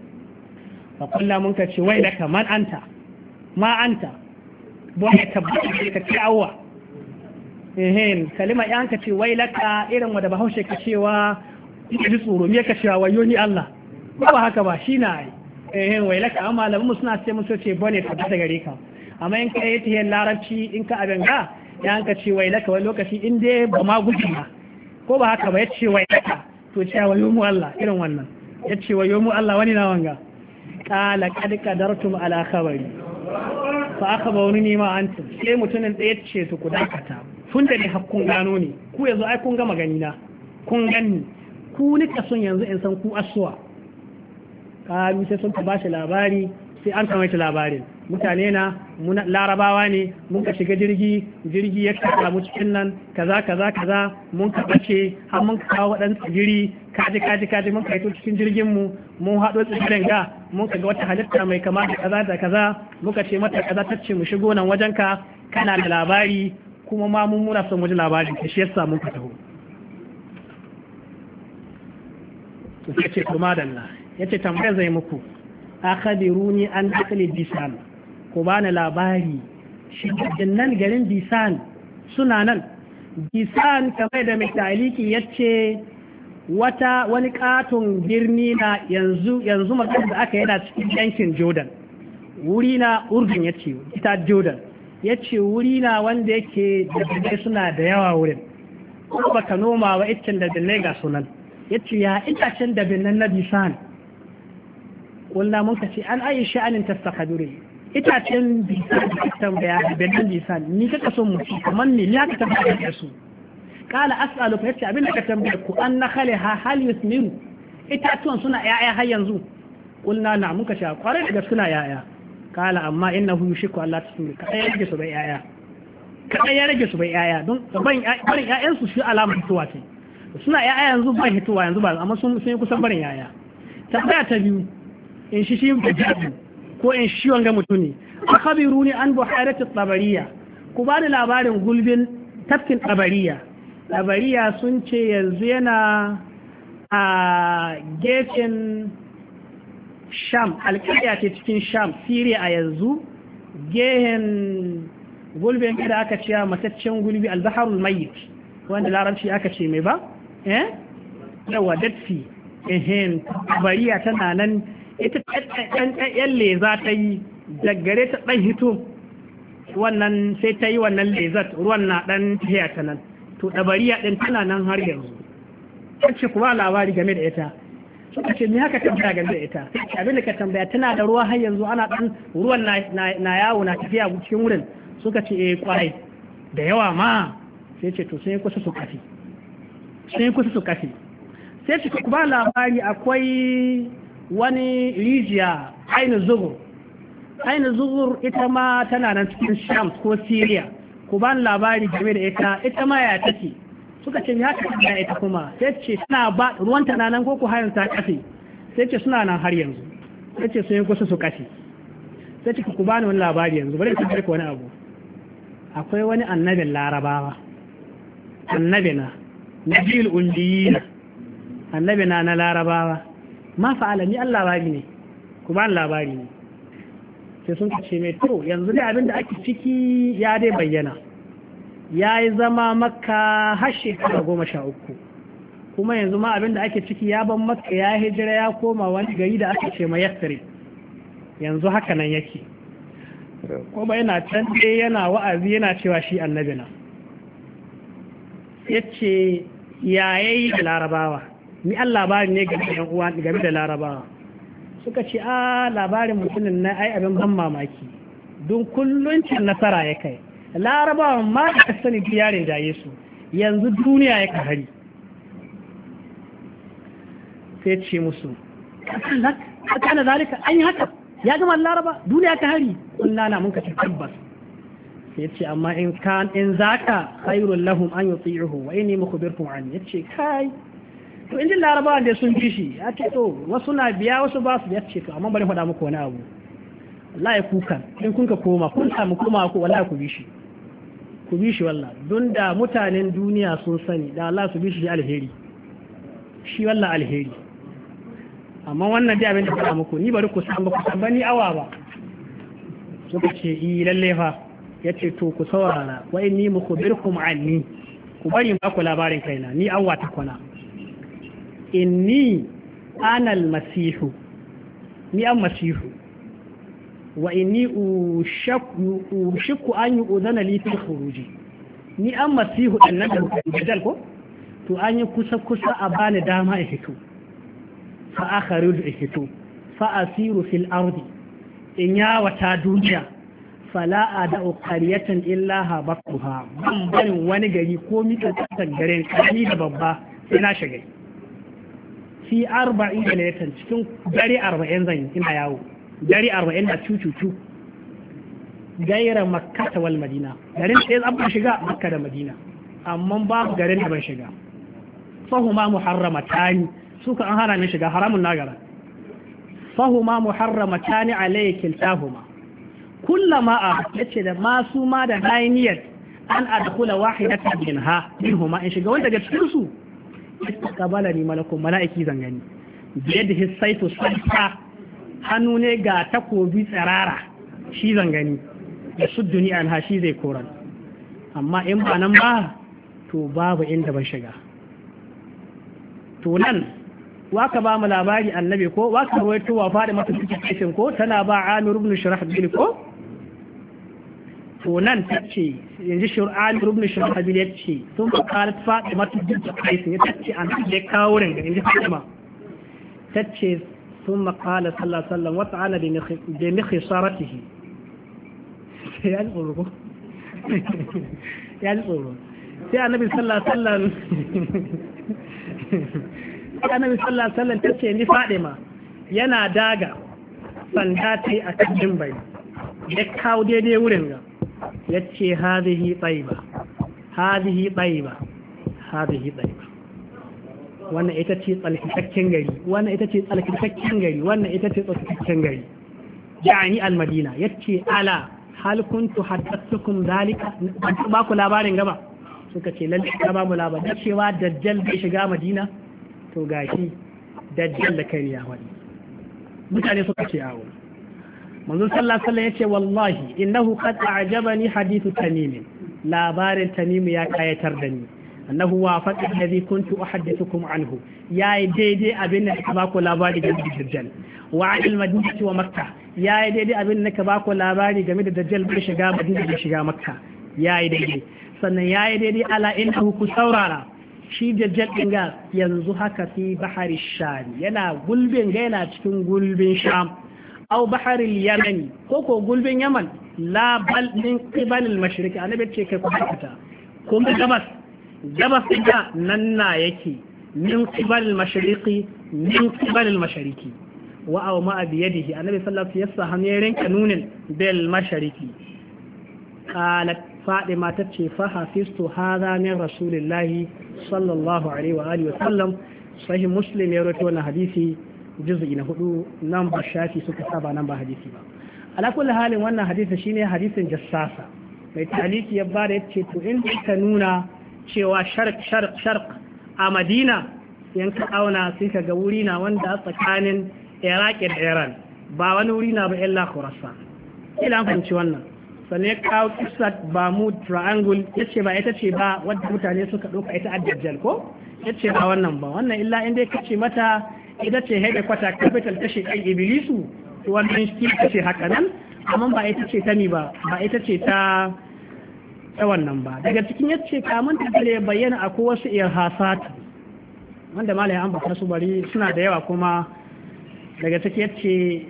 fa kullu mun ka ce wai laka ma anta bo ya tabbata ka ci awwa kalima yan ka ce wailaka irin wanda bahaushe ka cewa ji tsoro me ka cewa wayo ni Allah ba haka ba shi na wailaka amma malamu suna ce musu ce bone ka da gare ka amma in kai ta larabci in ka abanga yan ka ce wailaka wani lokaci in dai ba ma guji ba ko ba haka ba ya ce wailaka to ce wayo mu Allah irin wannan ya ce wayo mu Allah wani na wanga qala qad qadartum ala khabari fa akhbaruni ma antum sai mutumin da ya ce su ku dakata tun da ne hakkun gano ne ku yanzu ai kun gama gani na kun gani ku nika son yanzu in san ku asuwa kalu sai sun ba shi labari sai an kama shi labarin mutane na larabawa ne mun ka shiga jirgi ya kasa mu cikin nan kaza mun ka bace har mun ka kawo waɗansu tsibiri kaji mun ka cikin jirgin mu mun haɗo tsibirin ga mun ka ga wata halitta mai kama da kaza muka ce mata kaza ta ce mu shigo nan wajen ka kana da labari kuma ma mun muna son wajen labarin ka shi yasa mun ka taho to sai ce kuma dalla yace tambayar zai muku akhbiruni an akli bisan ko bani labari shi nan garin bisan suna nan bisan kamar da mai taliki yace wani katon birni na yanzu magana da aka yana cikin yankin Jordan wuri na Urdun yace ita Jordan yace wuri na wanda yake da suna da yawa wurin ko baka noma ba iccen da dinne ga sunan yace ya itacen da binnan na bisan kullum mun ka ce an ayi sha'anin tastakadure itacen bisan da tambaya da benin bisan ni kaka son mu ci kamar ne ni haka tambaya da su kala as'alu fa yace abin da ka tambaya ku an nakhalaha hal yusmiru itatuwan suna yaya har yanzu kulna na muka sha kware daga suna yaya kala amma innahu yushiku Allah tasmi ka ya rage su bai yaya don barin yayan su shi alamar fitowa ce suna yaya yanzu ba hitowa yanzu ba amma sun yi kusan barin yaya tambaya ta biyu in shi gajabi ko in shi wanga mutune akhbiruni an buhairat at-tabariya ku ba da labarin gulbin tafkin tabariya sun ce yanzu yana a gefen sham alƙarya ce cikin sham Syria a yanzu gehen gulbin da aka ce mataccen gulbi al-baharul mayyit wanda larabci aka ce mai ba yawa datsi tabariya tana nan ita ɗan leza ta yi daggare ta ɗan hito wannan sai ta yi wannan lezat ruwan na ɗan tafiya ta nan to ɗabariya ɗin tana nan har yanzu ce kuma labari game da ita suka ce ni haka tambaya game da ita abin da ka tambaya tana da ruwa har yanzu ana ɗan ruwan na yawo na tafiya cikin wurin suka ce kwarai da yawa ma sai ce to sai kusa su kafi sai ce kuma labari akwai wani rijiya ainihin zuhur ita ma tana nan cikin sham ko Syria ku ban labari game da ita ma ya take suka ce ya ta da ita kuma sai ce suna ba ruwan ta nan ko ku hayan ta kafe sai ce suna nan har yanzu sai ce sun kusa su kafe sai ce ku bani wani labari yanzu bari ku wani abu akwai wani annabin larabawa annabina nabil undiyina annabina na larabawa ma fa'ala ni Allah labari ne kuma labari ne sai sun ce mai to yanzu dai abinda ake ciki ya dai bayyana ya yi zama makka har shekara 13 kuma yanzu ma abinda ake ciki ya ban makka ya hijira ya koma wani gari da aka ce mai yassari yanzu haka nan yake kuma yana can dai yana wa'azi yana cewa shi annabi na yace yayi da larabawa ni Allah labari ne game da yan uwa game da larabawa suka ce labarin mutumin na ai abin ban mamaki don kullun cin nasara ya kai larabawa ma da sani yarin da yesu yanzu duniya ya kahari sai ce musu kana zalika an yi haka ya gama laraba duniya ka hari kullana na mun ka tabbas sai ce amma in zaka khairul lahum an yuti'uhu wa inni mukhbirukum an yace kai to injin larabawa da sun fi shi ya ce to wasu na biya wasu ba su ya ce to amma bari faɗa muku wani abu wallahi kukan in kun ka koma kun samu koma ku wallahi ku bi shi wallahi don da mutanen duniya sun sani da Allah su bi shi alheri shi wallahi alheri amma wannan dai abin da faɗa muku ni bari ku san ba ku san ba ni awa ba suka ce lalle fa yace to ku saurara wa inni mukhbirukum anni ku bari ba ku labarin kaina ni an wata kwana inni ana almasihu ni an masihu wa inni ushakku an yu'dhana li fi khuruji ni an masihu dan nan da ko to an yi kusa a bani dama in fito fa akharuju in fito fa asiru fil ardi in yawata duniya fala ada'u qaryatan illa habaqtuha ban barin wani gari ko mika tsakar garin kani da babba sai na shiga fi 40 layatan cikin dare 40 zan ina yawo dare 40 da cucucu gaira makka wal madina garin sai zan shiga makka da madina amma babu garin da ban shiga fahuma muharramatani suka an hana min shiga haramun nagara fahuma muharramatani alayhi kiltahuma kullama a yace da masu ma da nayniyat an adkhula wahidatan minhuma in shiga wanda daga cikin su istabalani malakun malaiki zangani biyadihi saitu saifa hannu ne ga takobi tsirara shi zangani da sudduni an hashi zai koran amma in ba nan ba to babu inda ban shiga to nan waka ba mu labari annabi ko waka rawaito wa fadi mata cikin ko tana ba Amir ibn Shurahbil ko to nan tace yanzu Amir ibn Shurahbil yace sun ba qalat Fatima bint Qais tace an da kawo ran inda Fatima tace ثم قال صلى الله عليه وسلم وطعن بمخصرته ya tsoro sai annabi sallallahu alaihi wasallam annabi sallallahu alaihi wasallam tace ni Fadima yana daga sanda tai a cikin bai ya kawo daidai wurin ga yace hadhihi tayyiba hadhihi tayyiba hadhihi tayyiba wannan ita ce tsalkakakken gari wannan ita ce tsalkakakken gari wannan ita ce tsalkakakken gari yani al-madina yace ala hal kuntu haddathukum zalika ba ku labarin gaba suka ce lalle ka ba mu labarin cewa dajjal bai shiga madina to gashi dajjal da kai ya wani mutane suka ce awo manzon sallallahu alaihi wasallam yace wallahi innahu qad a'jabani hadithu tamim labarin tamim ya kayatar da ni annahu wafaqa alladhi kuntu uhaddithukum anhu yayi daidai abin da aka ba ku labari game da dajjal wa al-madinati wa makkah yayi daidai abin da aka ba ku labari game da dajjal bai shiga madina bai shiga makka yayi daidai sannan yayi daidai ala innahu ku saurara shi dajjal din ga yanzu haka fi bahari sham yana gulbin ga yana cikin gulbin sham aw bahari yamani ko ko gulbin yaman la bal min qibal al-mashriq annabi ce kai ku hakata kun gabas da nan na yake min qibal al-mashriqi min qibal al-mashriqi wa aw ma bi yadihi annabi sallallahu alaihi wasallam ya rinka nunin bil mashriqi qalat fadima tace fa hafistu hadha min rasulillahi sallallahu alaihi wa alihi wasallam sahih muslim ya rawaito wannan hadisi juz'i na 4 nan ba shafi suka saba nan ba hadisi ba ala kulli halin wannan hadisi shine hadisin jassasa mai taliki ya bada yace to in ka nuna cewa sharq a madina yanka auna sai ka ga wuri na wanda tsakanin iraq da iran ba wani wuri na ba illa khurasan ila an fahimci wannan sannan ya kawo kisat Bermuda triangle yace ba ita ce ba wadda mutane suka ɗauka ita ad-dajjal ko yace ba wannan ba wannan illa inda ya kace mata ita ce headquarter capital ta shekai iblisu to wannan shi kace haka nan amma ba ita ce ta ni ba ita ce ta wannan ba daga cikin yace kamun ta ya bayyana akwai wasu irhasat wanda malai an baka su bari suna da yawa kuma daga cikin yace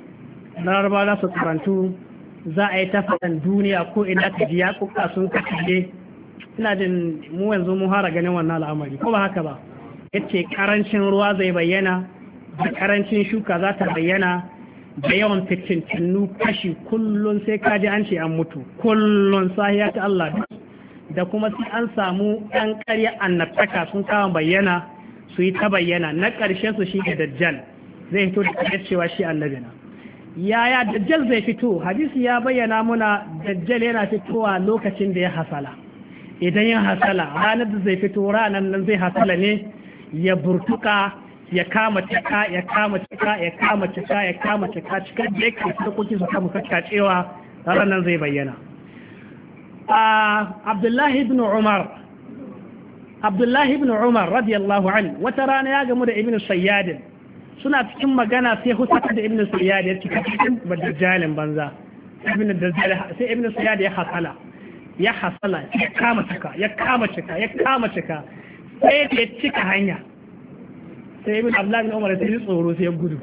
laraba za su karantu za a yi ta faɗan duniya ko ina ka ji ya kuka sun kasance ina jin mu yanzu mun fara ganin wannan al'amari ko ba haka ba yace karancin ruwa zai bayyana da karancin shuka za ta bayyana da yawan fitintinu kashi kullun sai ka ji an ce an mutu kullun sahiya ta Allah da kuma sai an samu ɗan ƙarya annabtaka sun kawo bayyana su yi ta bayyana na ƙarshen su shi da dajjal zai fito da ƙarshe cewa shi annabi na yaya dajjal zai fito hadisi ya bayyana muna dajjal yana fitowa lokacin da ya hasala idan ya hasala ranar da zai fito ranar nan zai hasala ne ya burtuka ya kama cika ya kama cika ya kama cika ya kama cika cikar da yake sarkoki su kama kakkacewa ranar nan zai bayyana Abdullahi ibn Umar radiyallahu anhu wata rana ya gamu da Ibn Sayyad suna cikin magana sai husata da Ibn Sayyad ya cika cikin dajjalin banza sai Ibn Sayyad ya hasala ya kama cika sai ya cika hanya sai Ibn Abdullah ibn Umar sai tsoro sai ya gudu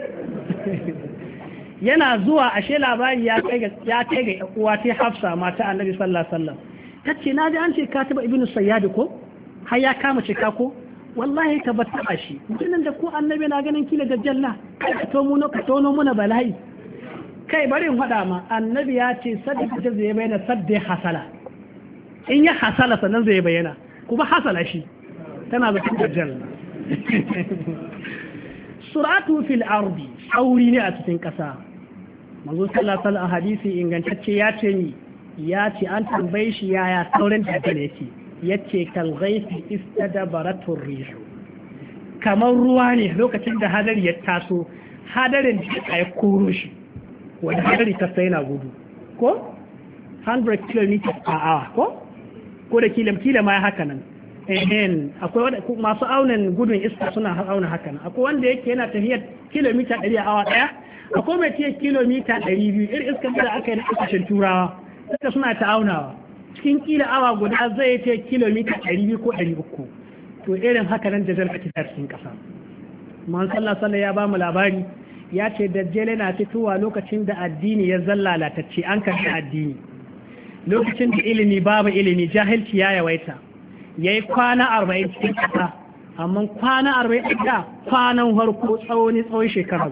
yana zuwa ashe labari ya kai ga uwa ta Hafsa mata Annabi sallallahu alaihi wasallam tace naji an ce ka taba Ibn Sayyad ko har ya kama cika ko wallahi ka bar taba shi mutumin da ko Annabi na ganin kila dajjalla kai ka tono muna bala'i kai bari in faɗa ma Annabi ya ce sadaka zai bayyana sadda hasala in ya hasala sannan zai bayyana kuma hasala shi tana da dajjalla suratu fil ardi sauri ne a cikin ƙasa manzo sallallahu alaihi hadisi ingantacce ya ce ni ya ce an tambaye shi yaya saurin dajjal yake yace kal ghaifi istadbaratur rih kamar ruwa ne lokacin da hadari ya taso hadarin da ya koro shi wanda hadari ta sai na gudu ko 100 km per hour ko da kila ma haka nan akwai masu aunin gudun iska suna auna haka nan akwai wanda yake yana tafiyar kilomita 100 a awa daya akwai mai tafiyar kilomita 200 irin iskar da aka yi na kasashen turawa suka suna ta aunawa cikin kila awa guda zai ce kilomita 200 ko 300 to irin haka nan da zarka ta cikin kasa man sallah ya ba mu labari ya ce dajjal yana fitowa lokacin da addini ya zallalatacce an kashe addini lokacin da ilimi babu ilimi jahilci ya yawaita ya yi kwana 40 cikin ƙasa amma kwana 40 da kwanan harko tsawon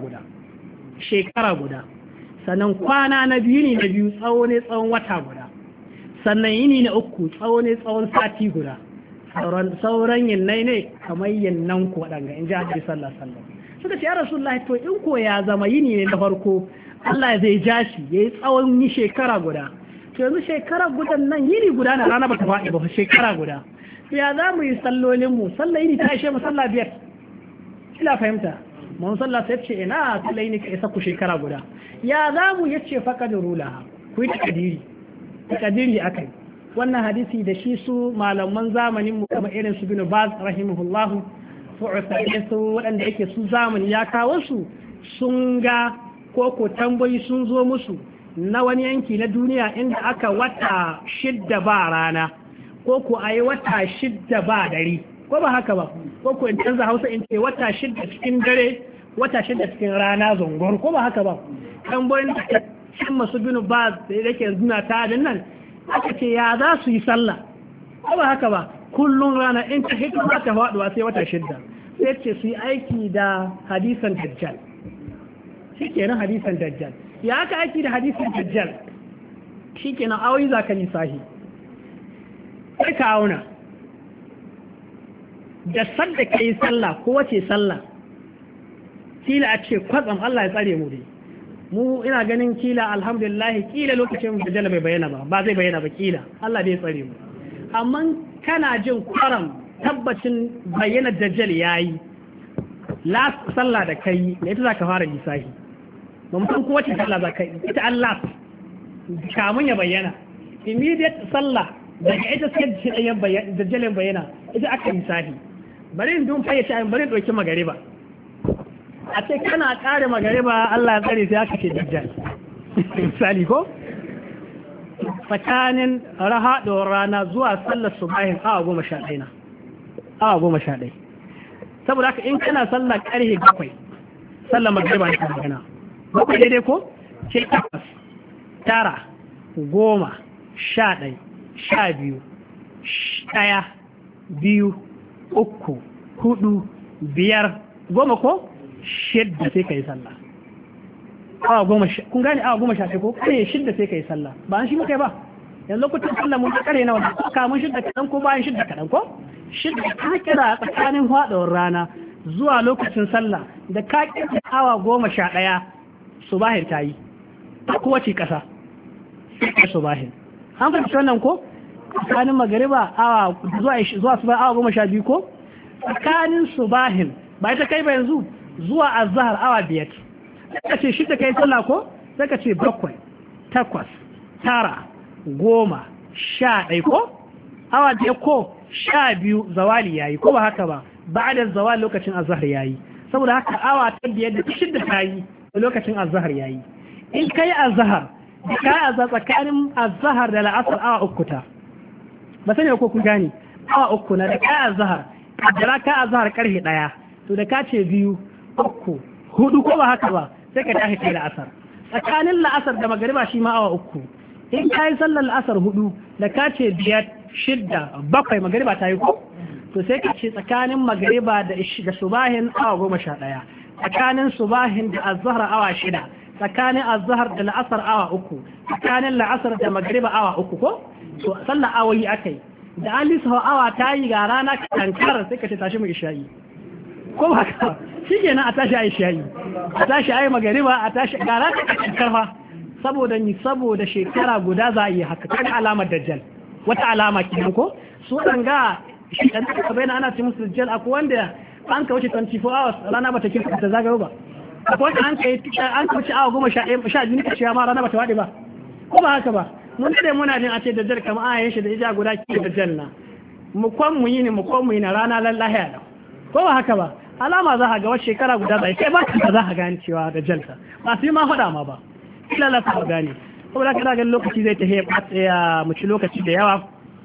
shekara guda sannan kwana na biyu tsawon wata guda sannan yini na uku tsawon sati guda sauran yinnai ne kamar yinnan ku waɗanga in ji hadisi sallallahu alaihi wasallam suka ce ya rasulullahi to in ko ya zama yini ne na farko Allah zai ja shi yayi tsawon shekara guda to yanzu shekara gudan nan yini guda na rana bata faɗi ba shekara guda ya za mu yi sallolin mu sallah yini ta ishe mu sallah biyar kila fahimta mun sallah sai ce ina sallah yini ka isa ku shekara guda ya za mu yace faqad rula ku yi takadiri akai wannan hadisi da shi su malaman zamanin mu kamar irin su bin Baz rahimahullahu fu'usai su waɗanda yake su zamani ya kawo su sun ga ko tambayi sun zo musu na wani yanki na duniya inda aka wata 6 ba rana ko a yi wata 6 ba dare ko ba haka ba ko in canza Hausa in ce wata 6 cikin dare wata 6 cikin rana zongor ko ba haka ba tambayin da cikin masu binu ba da yake zuna ta nan aka ce ya za su yi sallah ko ba haka ba kullum rana in ta hito za ta faɗuwa sai wata 6 sai ce su yi aiki da hadisan dajjal shi kenan hadisan dajjal ya aka aiki da hadisan dajjal shi kenan awoyi za ka nisahi sai ka auna da sadda ka yi sallah ko wace sallah kila a ce kwatsam Allah ya tsare mu dai mu ina ganin kila alhamdulillah kila lokacin dajjal bai bayyana ba zai bayyana ba kila Allah bai tsare mu amma kana jin kwaram tabbacin bayyana dajjal yayi last sallah da kai ne ita zaka fara lisahi ba mutum ko wace sallah zaka yi ita Allah kamun ya bayyana immediate sallah daga ita sai dajjalin bayyana ita aka lisahi bari in dun fayyace ayin bari dauki magariba a ce kana kare magariba Allah ya tsare sai aka ce dajjal misali ko tsakanin rahadowar rana zuwa sallar subahin awa 11 na awa 11 saboda haka in kana sallar karhe 7 sallar magriba ne magana 7 daidai ko ce 8 9 10 11 12 1 2 3 4 5 10 ko 6 sai kai sallah awa 10 kun gane awa 11 ko kai 6 sai kai sallah ba an shi mukai ba yanzu lokutan sallah mun kare na wannan kamun 6 kadan ko bayan 6 kadan ko 6 ka kira tsakanin faɗawar rana zuwa lokacin sallah da ka kira awa 11 subahin ta yi ta kowace ƙasa sai subahin an fahimci wannan ko tsakanin magariba awa zuwa subahin awa 12 ko tsakanin subahin ba ita kai ba yanzu zuwa azhar awa 5 sai ka ce 6 kai sallah ko sai ka ce 7 8 9 10 11 ko awa ɗaya ko 12 zawali yayi ko ba haka ba ba'da zawal lokacin azhar yayi saboda haka awa ta biyar da shidda tayi lokacin azhar yayi in kai azhar da kai azhar tsakanin azhar da la'asar awa uku ta ba sani ko kun gane awa uku na da kai azhar da ka azhar karfe 1 to da ka ce 2 3 4 ko ba haka ba sai ka tashi kai la'asar tsakanin la'asar da magariba shi ma awa uku in ka yi sallar la'asar 4 da ka ce 5 6 7 magariba ta yi ko to sai ka ce tsakanin magariba da subahin awa 11 tsakanin subahin da azhar awa 6 tsakanin azhar da la'asar awa 3 tsakanin la'asar da magariba awa 3 ko to sallar awayi akai da an lisa awa ta yi ga rana kankar sai ka ce tashi mu isha'i ko ba ka shi kenan a tashi a isha'i a tashi a yi magariba a tashi ga rana kankar fa saboda shekara guda za a yi haka kan alamar dajjal wata alama kenan ko su danga shi dan ka bayyana ana ce musu dajjal akwai wanda an ka wuce 24 hours rana bata kirka ta zagayo ba akwai wanda an ka wuce awa 11 12 ne kace ma rana bata wade ba ko ba haka ba mun dai muna jin a ce dajjal kamar ayan shi da ija guda ke dajjal na mu kwan mu yi na rana lallahi da ko ba haka ba alama za ka ga wata shekara guda zai kai ba ka za ka gane cewa dajjal ta ba sai ma faɗa ma ba illa la ta gane saboda kana ganin lokaci zai tafi ya mu ci lokaci da yawa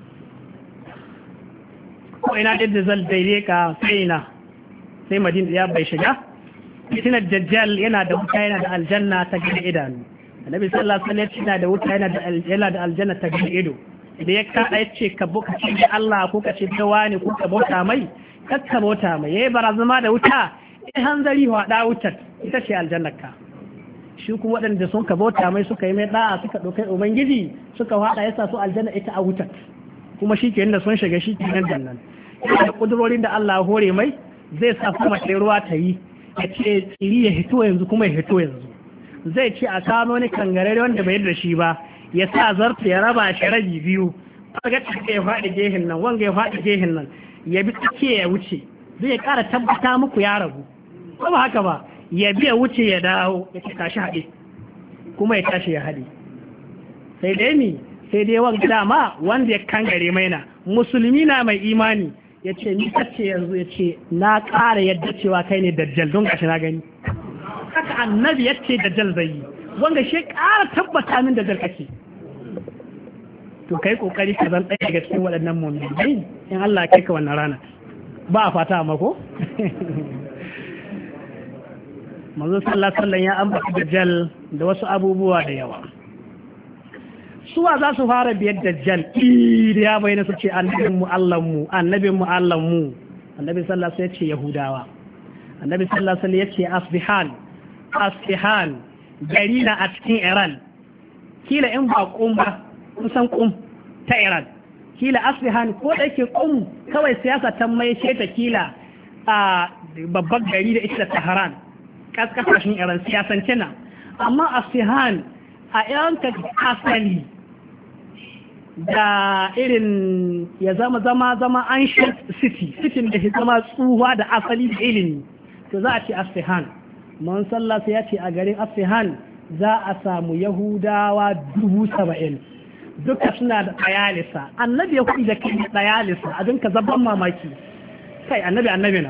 ko ina da zal daidai ka sai madina ya bai shiga fitinar dajjal yana da wuta yana da aljanna ta gani idanu annabi sallallahu alaihi wasallam yana da wuta yana da aljanna ta gani ido da ya kada yace ka buka ci da Allah ko ka ci da wani ko ka bauta mai kakka bauta mai yayi barazama da wuta hanzari hada wutar ita ce aljannarka shi kuma waɗanda sun ka bauta mai suka yi mai da'a suka ɗaukai ubangiji suka haɗa yasa su aljanna ita a wutar kuma shi ke da sun shiga shi ke nan da ƙudurorin da Allah hore mai zai sa kuma ta ruwa ta yi ya ce tsiri ya hito yanzu kuma ya hito yanzu zai ce a kano ni kangarare wanda bai da shi ba ya sa zarta ya raba shi rabi biyu ga take ya faɗi gehin nan wanga ya faɗi gehin nan ya bi take ya wuce zai ƙara tabbata muku ya rabu ko ba haka ba ya biya wuce ya dawo ya tashi haɗe kuma ya tashi ya haɗe sai dai wanga dama wanda ya kangare mai na musulmi na mai imani ya ce ni kace yanzu ya ce na ƙara yadda cewa kai ne dajjal don gashi na gani haka annabi ya ce dajjal zai yi wanda shi ƙara tabbata min dajjal kake to kai kokari ka zan ɗaya daga cikin waɗannan mu'minai in Allah ya kai ka wannan rana ba a fata amma ko manzo sallallahu alaihi wasallam ya ambata dajjal da wasu abubuwa da yawa suwa za su fara biyar dajjal da ya bayyana su ce annabin mu Allah mu annabi sallallahu alaihi wasallam ya ce yahudawa annabi sallallahu alaihi wasallam ya ce asfihan gari na a cikin Iran kila in ba ba kusan ta Iran kila asfihan ko da yake kawai siyasa ta mai ce ta kila a babban gari da ita da Tehran kasashen Iran siyasance na amma asfihan a yanka asali da irin ya zama ancient city da ya zama tsuwa da asali da ilimi to za a ce asfihan man sallah sai ya ce a garin asfihan za a samu yahudawa 70,000 duka suna da tsayalisa annabi ya kuɗi da kai tsayalisa abin ka zabban mamaki kai annabi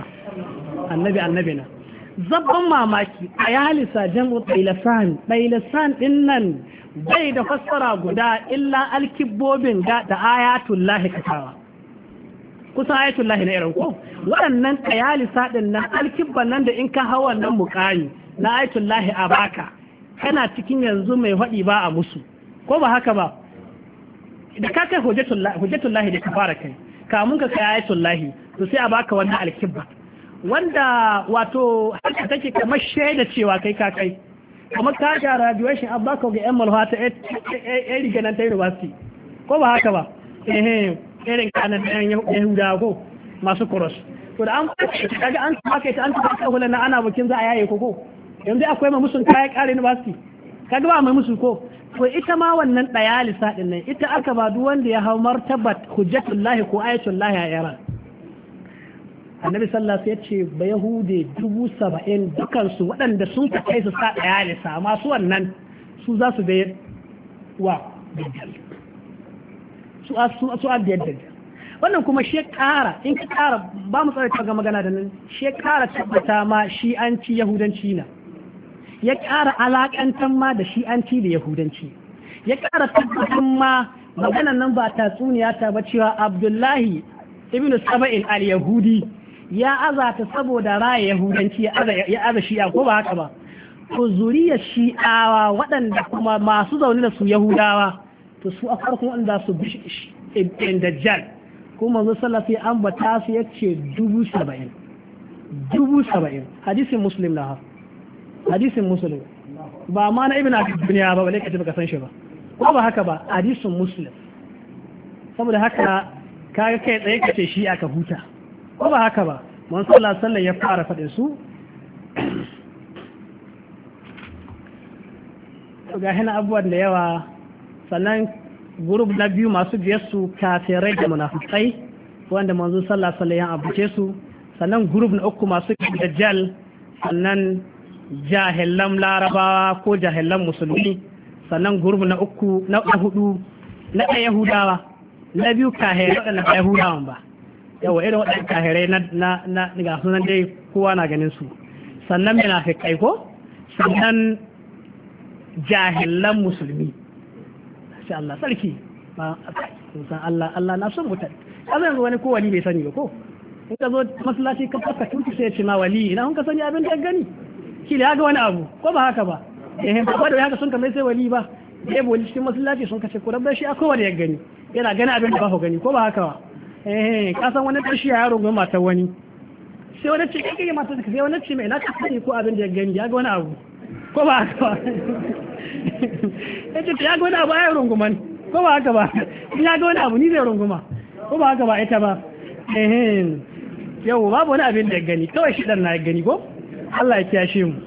na zabban mamaki tsayalisa jam'u ɗailasan ɗin nan bai da fassara guda illa alkibbobin da ayatullahi katawa kusa ayatullahi na irin ko waɗannan tsayalisa ɗin nan alkibban nan da in ka hau wannan muƙami na ayatullahi a baka kana cikin yanzu mai haɗi ba a musu ko ba haka ba da ka kai hujjatullahi da ka fara kai kamun ka kai ayatullahi to sai a baka wannan alkibba wanda wato haka take kamar shaida cewa kai ka kai kamar ka ga graduation an baka ga yan malha ta yan riga nan ta university ko ba haka ba irin kanan yan yahuda ko masu cross to da an kaga an baka ta an baka hulan na ana bukin za a yaye ko yanzu akwai mai musun kai kare university kaga ba mai musu ko to ita ma wannan dayalisa din nan ita aka ba duk wanda ya hau martabat hujjatullahi ko ayatullahi a Iran annabi sallallahu alaihi wasallam ya ce ba yahude 70,000 dukansu waɗanda sun ka kai su sa dayalisa amma su wannan su za su bayar wa dajjal su abiyar dajjal wannan kuma shi ƙara in ka ƙara ba mu tsare ga magana da nan shi ƙara tabbata ma shi'anci yahudanci na ya ƙara alaƙantar ma da shi'anci da yahudanci ya ƙara tabbatar ma maganan nan ba tatsuniya ta ba cewa Abdullahi ibn Saba'in al-Yahudi ya azata saboda raya yahudanci ya aza shi'a ko ba haka ba to zuriyar shi'awa waɗanda kuma masu zaune da su yahudawa to su a farkon wanda su bi dajjal kuma manzo sallallahu an bata su yace 70,000 hadisin muslim na hadisin muslim ba ma na ibn abi dunya ba bale kace baka san shi ba ko ba haka ba hadisin muslim saboda haka kaga kai tsaye kace shi aka huta ko ba haka ba manzo sallallahu alaihi ya fara faɗin su to ga hina abubuwan da yawa sannan gurub na biyu masu biyar su kafirai da munafikai wanda manzo sallallahu alaihi ya abuce su sannan gurub na uku masu dajjal sannan jahilan larabawa ko jahilan musulmi sannan gurub na uku na hudu na yahudawa na biyu kahirai waɗanda ba yahudawan ba yawa irin waɗanda kahirai na ga sunan dai kowa na ganin su sannan munafikai ko sannan jahilan musulmi insha Allah sarki ba san Allah na son mutan kaza yanzu wani ko wali bai sani ba ko in ka zo masallaci ka faka tuntu sai ya ce ma wali ina kun ka sani abin da gani kila ya ga wani abu ko ba haka ba ba da haka sun ka mai sai wali ba sai wali cikin masallaci sun ka ce ko rabbar shi akwai wani ya gani yana gani abin da ba ku gani ko ba haka ba ka san wani tashi ya yaro ga matar wani sai wani ce kake matar ka sai wani ce mai na ka sani ko abin da ya gani ya ga wani abu ko ba haka ba ya ce ya ga wani abu ya runguman ko ba haka ba ya ga wani abu ni zai runguma ko ba haka ba ita ba yau babu wani abin da ya gani kawai shi dan na ya gani ko Allah ya kiyashe mu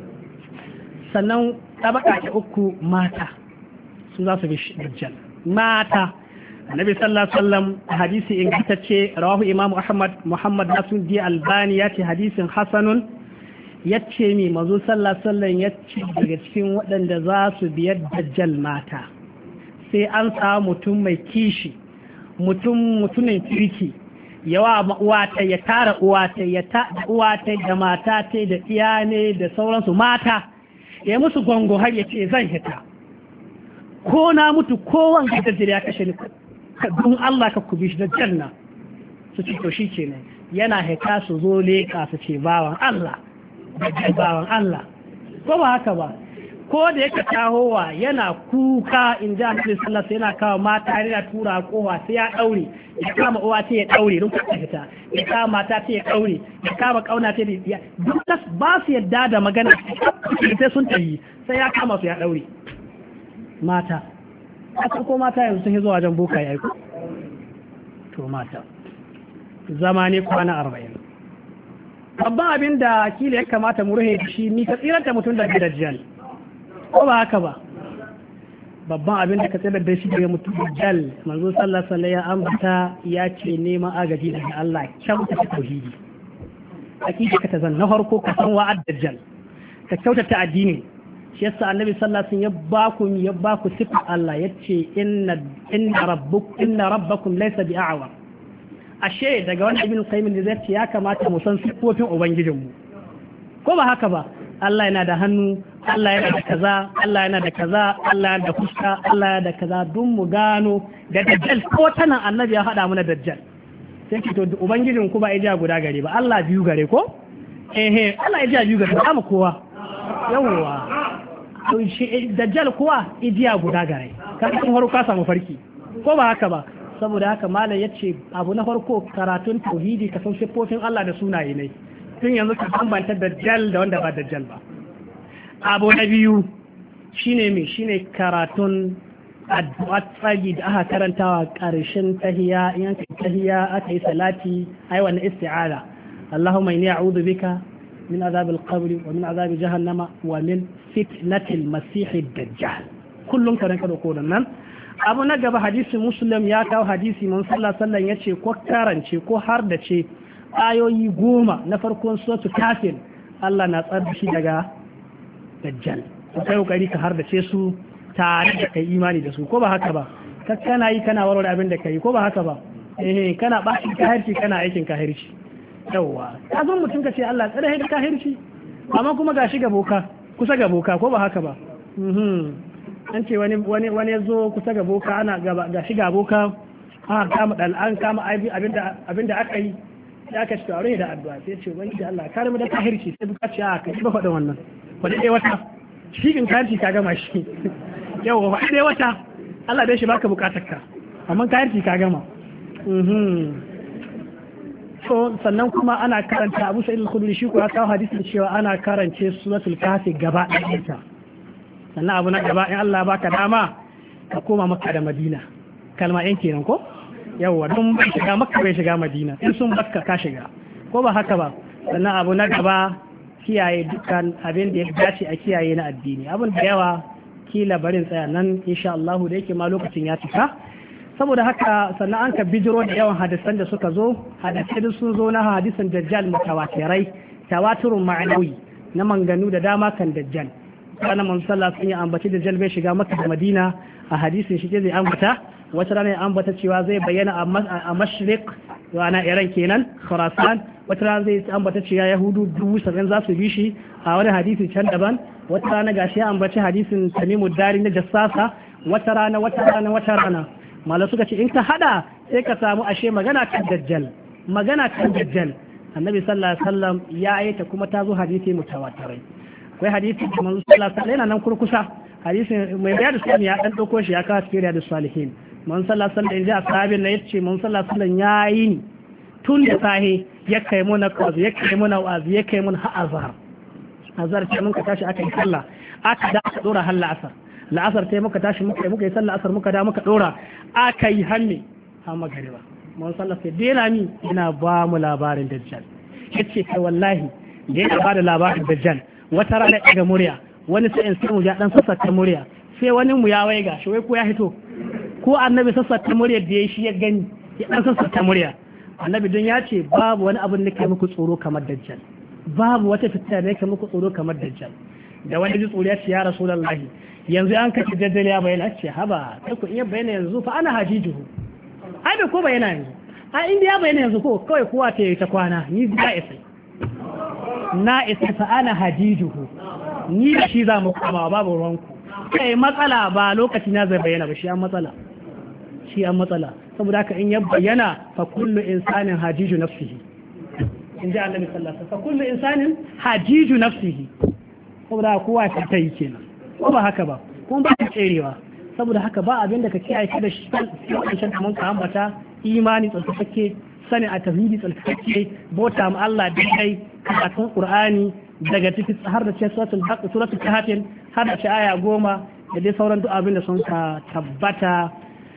sannan tabaka ta uku mata su za su bi dajjal mata annabi sallallahu alaihi wasallam hadisi ingantacce rawahu imamu ahmad muhammad nasruddin albani ya ce hadisin hasanun yace mi manzo sallallahu alaihi wasallam yace daga cikin waɗanda za su biyar dajjal mata sai an samu mutum mai kishi mutumin kirki yawa uwata ya tara uwata da mata ta da iyane da sauransu mata ya musu gongo har ya ce zan hita ko na mutu ko wanga da ya kashe ni don Allah ka kubi shi da janna su ce to shi ke ne yana hita su zo leka su ce bawan Allah bawan Allah ko ba haka ba ko da yake tahowa yana kuka in ji annabi sallallahu alaihi yana kawo mata yana tura kowa sai ya daure ya kama uwa ta ya daure don ka fita ya kama mata ta ya daure ya kama kauna ta ya duk ba su yadda da magana sai sun tayi sai ya kama su ya daure mata a ko mata yanzu sun yi zuwa wajen boka yayi ko to mata zama ne kwana 40 babban abin da kila ya kamata mu ruhe shi ni ka tsiranta mutum da dajjal ko ba haka ba babban abin da ka tsira da shi daga mutum dajjal manzo sallallahu alaihi wasallam ya ambata ya ce neman agaji daga Allah kyauta ta tauhidi akida ka ta zan na farko ka san wa'ad dajjal ka kyauta ta addini shi yasa annabi sallallahu alaihi wasallam ya baku sifar Allah yace inna rabbakum laysa bi'awa ashe daga wani ibn qayyim da zai ce ya kamata mu san sifofin ubangijinmu ko ba haka ba Allah yana da hannu Allah yana da kaza Allah yana da kaza Allah yana da fuska Allah yana da kaza dun mu gano da dajjal ko tana annabi ya faɗa mana dajjal sai ki to ubangijin ku ba ija guda gare ba Allah biyu gare ko Allah ija biyu gare ba mu kowa yawwa to shi dajjal kuwa ijiya guda gare ka kun haro ka samu farki ko ba haka ba saboda haka malam yace abu na farko karatun tauhidi ka san sifofin Allah da sunaye ne tun yanzu ka bambanta dajjal da wanda ba dajjal ba abu na biyu shine karatun addu'a tsagi da aka karantawa karshen tahiya in yanka tahiya aka yi salati ai wannan isti'ala Allahumma inni a'udhu bika min azab al-qabr wa min azab jahannama wa min fitnatil masih ad-dajjal kullum ka ranka da kodan nan abu na gaba hadisi muslim ya kawo hadisi man sallallahu alaihi yace ko karance ko har da ce ayoyi 10 na farkon suratul kafir Allah na tsar shi daga dajjal kai kokari ka har da ce su tare da kai imani da su ko ba haka ba kana yi kana warware abin da kai ko ba haka ba kana bashi kahirci kana aikin kahirci yawa ka zo mutum ka ce Allah tsare da kahirci amma kuma gashi ga boka kusa ga boka ko ba haka ba an ce wani ya zo kusa ga boka ana gashi ga boka an kama abinda aka yi da aka ci aure da addu'a sai ce wani da Allah kare mu da kahirci sai buka ce ka ba faɗin wannan faɗi dai wata shi in kahirci ka gama shi yawa faɗi dai wata Allah dai shi baka bukatar ka amma kahirci ka gama so sannan kuma ana karanta Abu Sa'id al-Khudri shi ko ya kawo hadisin cewa ana karance suratul kahfi gaba ɗayanta sannan abu na gaba in Allah baka dama ka koma Makka da Madina kalma ɗin kenan ko yawwa don bai shiga Makka bai shiga Madina in sun bakka ka shiga ko ba haka ba sannan abu na gaba kiyaye dukkan abin da ya dace a kiyaye na addini abin da yawa kila barin tsaya nan insha Allah da yake ma lokacin ya cika saboda haka sannan an ka bijiro da yawan hadisan da suka zo hadisai sun zo na hadisan dajjal mutawatirai tawaturun ma'anawi na manganu da dama kan dajjal kana man sallah sun yi ambaci dajjal bai shiga Makka da Madina a hadisin shi zai ambata wata rana ya ambata cewa zai bayyana a mashriq wana Iran kenan Khurasan wata rana zai ambata cewa Yahudu 70 za su bi shi a wani hadisi can daban wata rana gashi ya ambaci hadisin Tamimud Dari na Jassasa wata rana mala suka ce in ka hada sai ka samu ashe magana kan dajjal annabi sallallahu alaihi wasallam ya ayyata kuma ta zo hadisi mutawatirai akwai hadisi da manzo sallallahu alaihi wasallam yana nan kurkusa hadisi mai bayar da sani ya dan dauko shi ya kawo cikin riyadus salihin manzo sallallahu alaihi wasallam inji ashabin nan yace manzo sallallahu alaihi wasallam yayi ni tun da sahe ya kai mu na kazu ya kai mu na wazi ya kai mu azhar ce mun ka tashi aka yi sallah aka da aka dora halla asar la'asar sai muka tashi muka yi sallah asar muka da muka dora aka yi hanne a magariba mun sallah sai dela ni ina ba mu labarin dajjal yace kai wallahi da ya ba da labarin dajjal wata rana daga murya wani sai in sai mu ya dan sassata murya sai wani mu ya waiga shi wai ko ya hito ko annabi sassata murya da ya shi ya gani ya dan sassata murya annabi don ya ce babu wani abin da ke muku tsoro kamar dajjal babu wata fitina da ke muku tsoro kamar dajjal da wani ji tsoro ya ce ya rasulullahi yanzu an kace dajjal ya bayyana ce haba kai ku iya bayyana yanzu fa ana hajijuhu ai da ko bayyana yanzu a inda ya bayyana yanzu ko kawai kowa ta yi ta kwana ni na isa fa ana hajijuhu ni da shi za mu kama babu ruwanku kai matsala ba lokaci na zai bayyana ba shi an matsala saboda haka in ya bayyana fa kullu insanin hajiju nafsihi in ji annabi sallallahu alaihi wasallam fa kullu insanin hajiju nafsihi saboda kowa ta yi kenan ko ba haka ba kuma ba ka tserewa saboda haka ba abin da ka kiyaye ka da shi wancan da mun ka ambata imani tsarkake sani a tauhidi tsarkake bauta ma Allah dai karatun Qur'ani daga cikin har da suratul kahf har da aya 10 da dai sauran duk abin da sun ka tabbata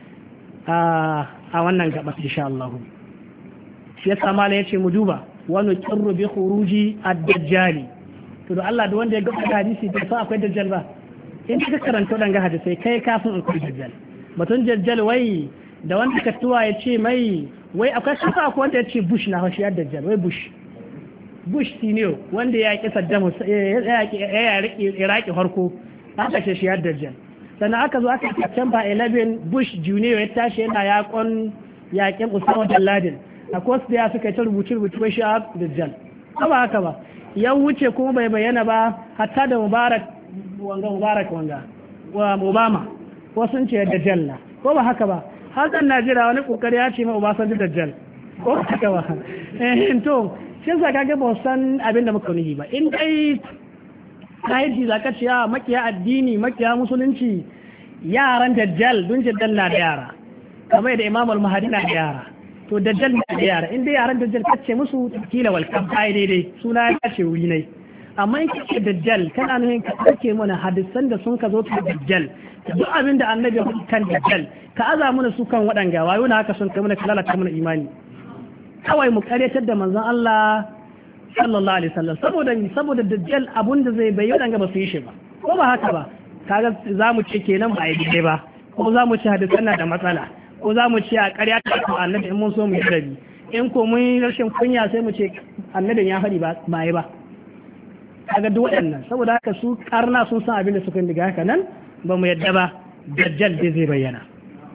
a wannan gaba insha Allah shi yasa mala yace mu duba wa nuqirru bi khuruji ad-dajjali to da Allah da wanda ya ga hadisi bai san akwai dajjal ba in ka karanta dan ga hadisi kai kafin in kai dajjal batun dajjal wai da wanda ka tuwa ya ce mai wai akwai kasa akwai wanda ya ce bush na hashi dajjal wai bush senior wanda ya ki Saddam ya Iraki farko aka ce shi dajjal sannan aka zo aka September 11 Bush junior ya tashi yana yakin Osama bin Laden a kosu da ya suka ta rubuce bai shi dajjal ba haka ba ya wuce kuma bai bayyana ba hatta da Mubarak wa Obama wasu ce dajjal na ko ba haka ba hakan Najeriya wani kokari ya ce ma Obasanjo dajjal ko haka ba to shin sa kage ba san abin da muka nuhi ba in dai kahirci za ka ce makiya addini makiya musulunci yaran dajjal don dajjal na da yara kamar da Imam al-Mahdi na da yara to dajjal na da yara in dai yaran dajjal kace musu kila walkan bai daidai suna ya ce wuri ne amma in kace dajjal kana nufin ka dauke mana hadisan da sun ka zo ta dajjal duk abin da annabi ya kan dajjal ka aza mana su kan waɗanga wayo na haka sun kai mana lalata mana imani kawai mu karyatar da manzon Allah sallallahu alaihi wasallam saboda dajjal abun da zai bayyana ga ba su yi shi ba ko ba haka ba kaga zamu ce kenan ba yi dai ba ko zamu ce hadisan na da matsala ko zamu ce a ƙarya ta annabi in mun so mu yi rabi in ko mun yi rashin kunya sai mu ce annabin ya faɗi ba yi ba kaga duk waɗannan saboda haka su karna sun san abin da suka diga haka nan ba mu yadda ba dajjal dai zai bayyana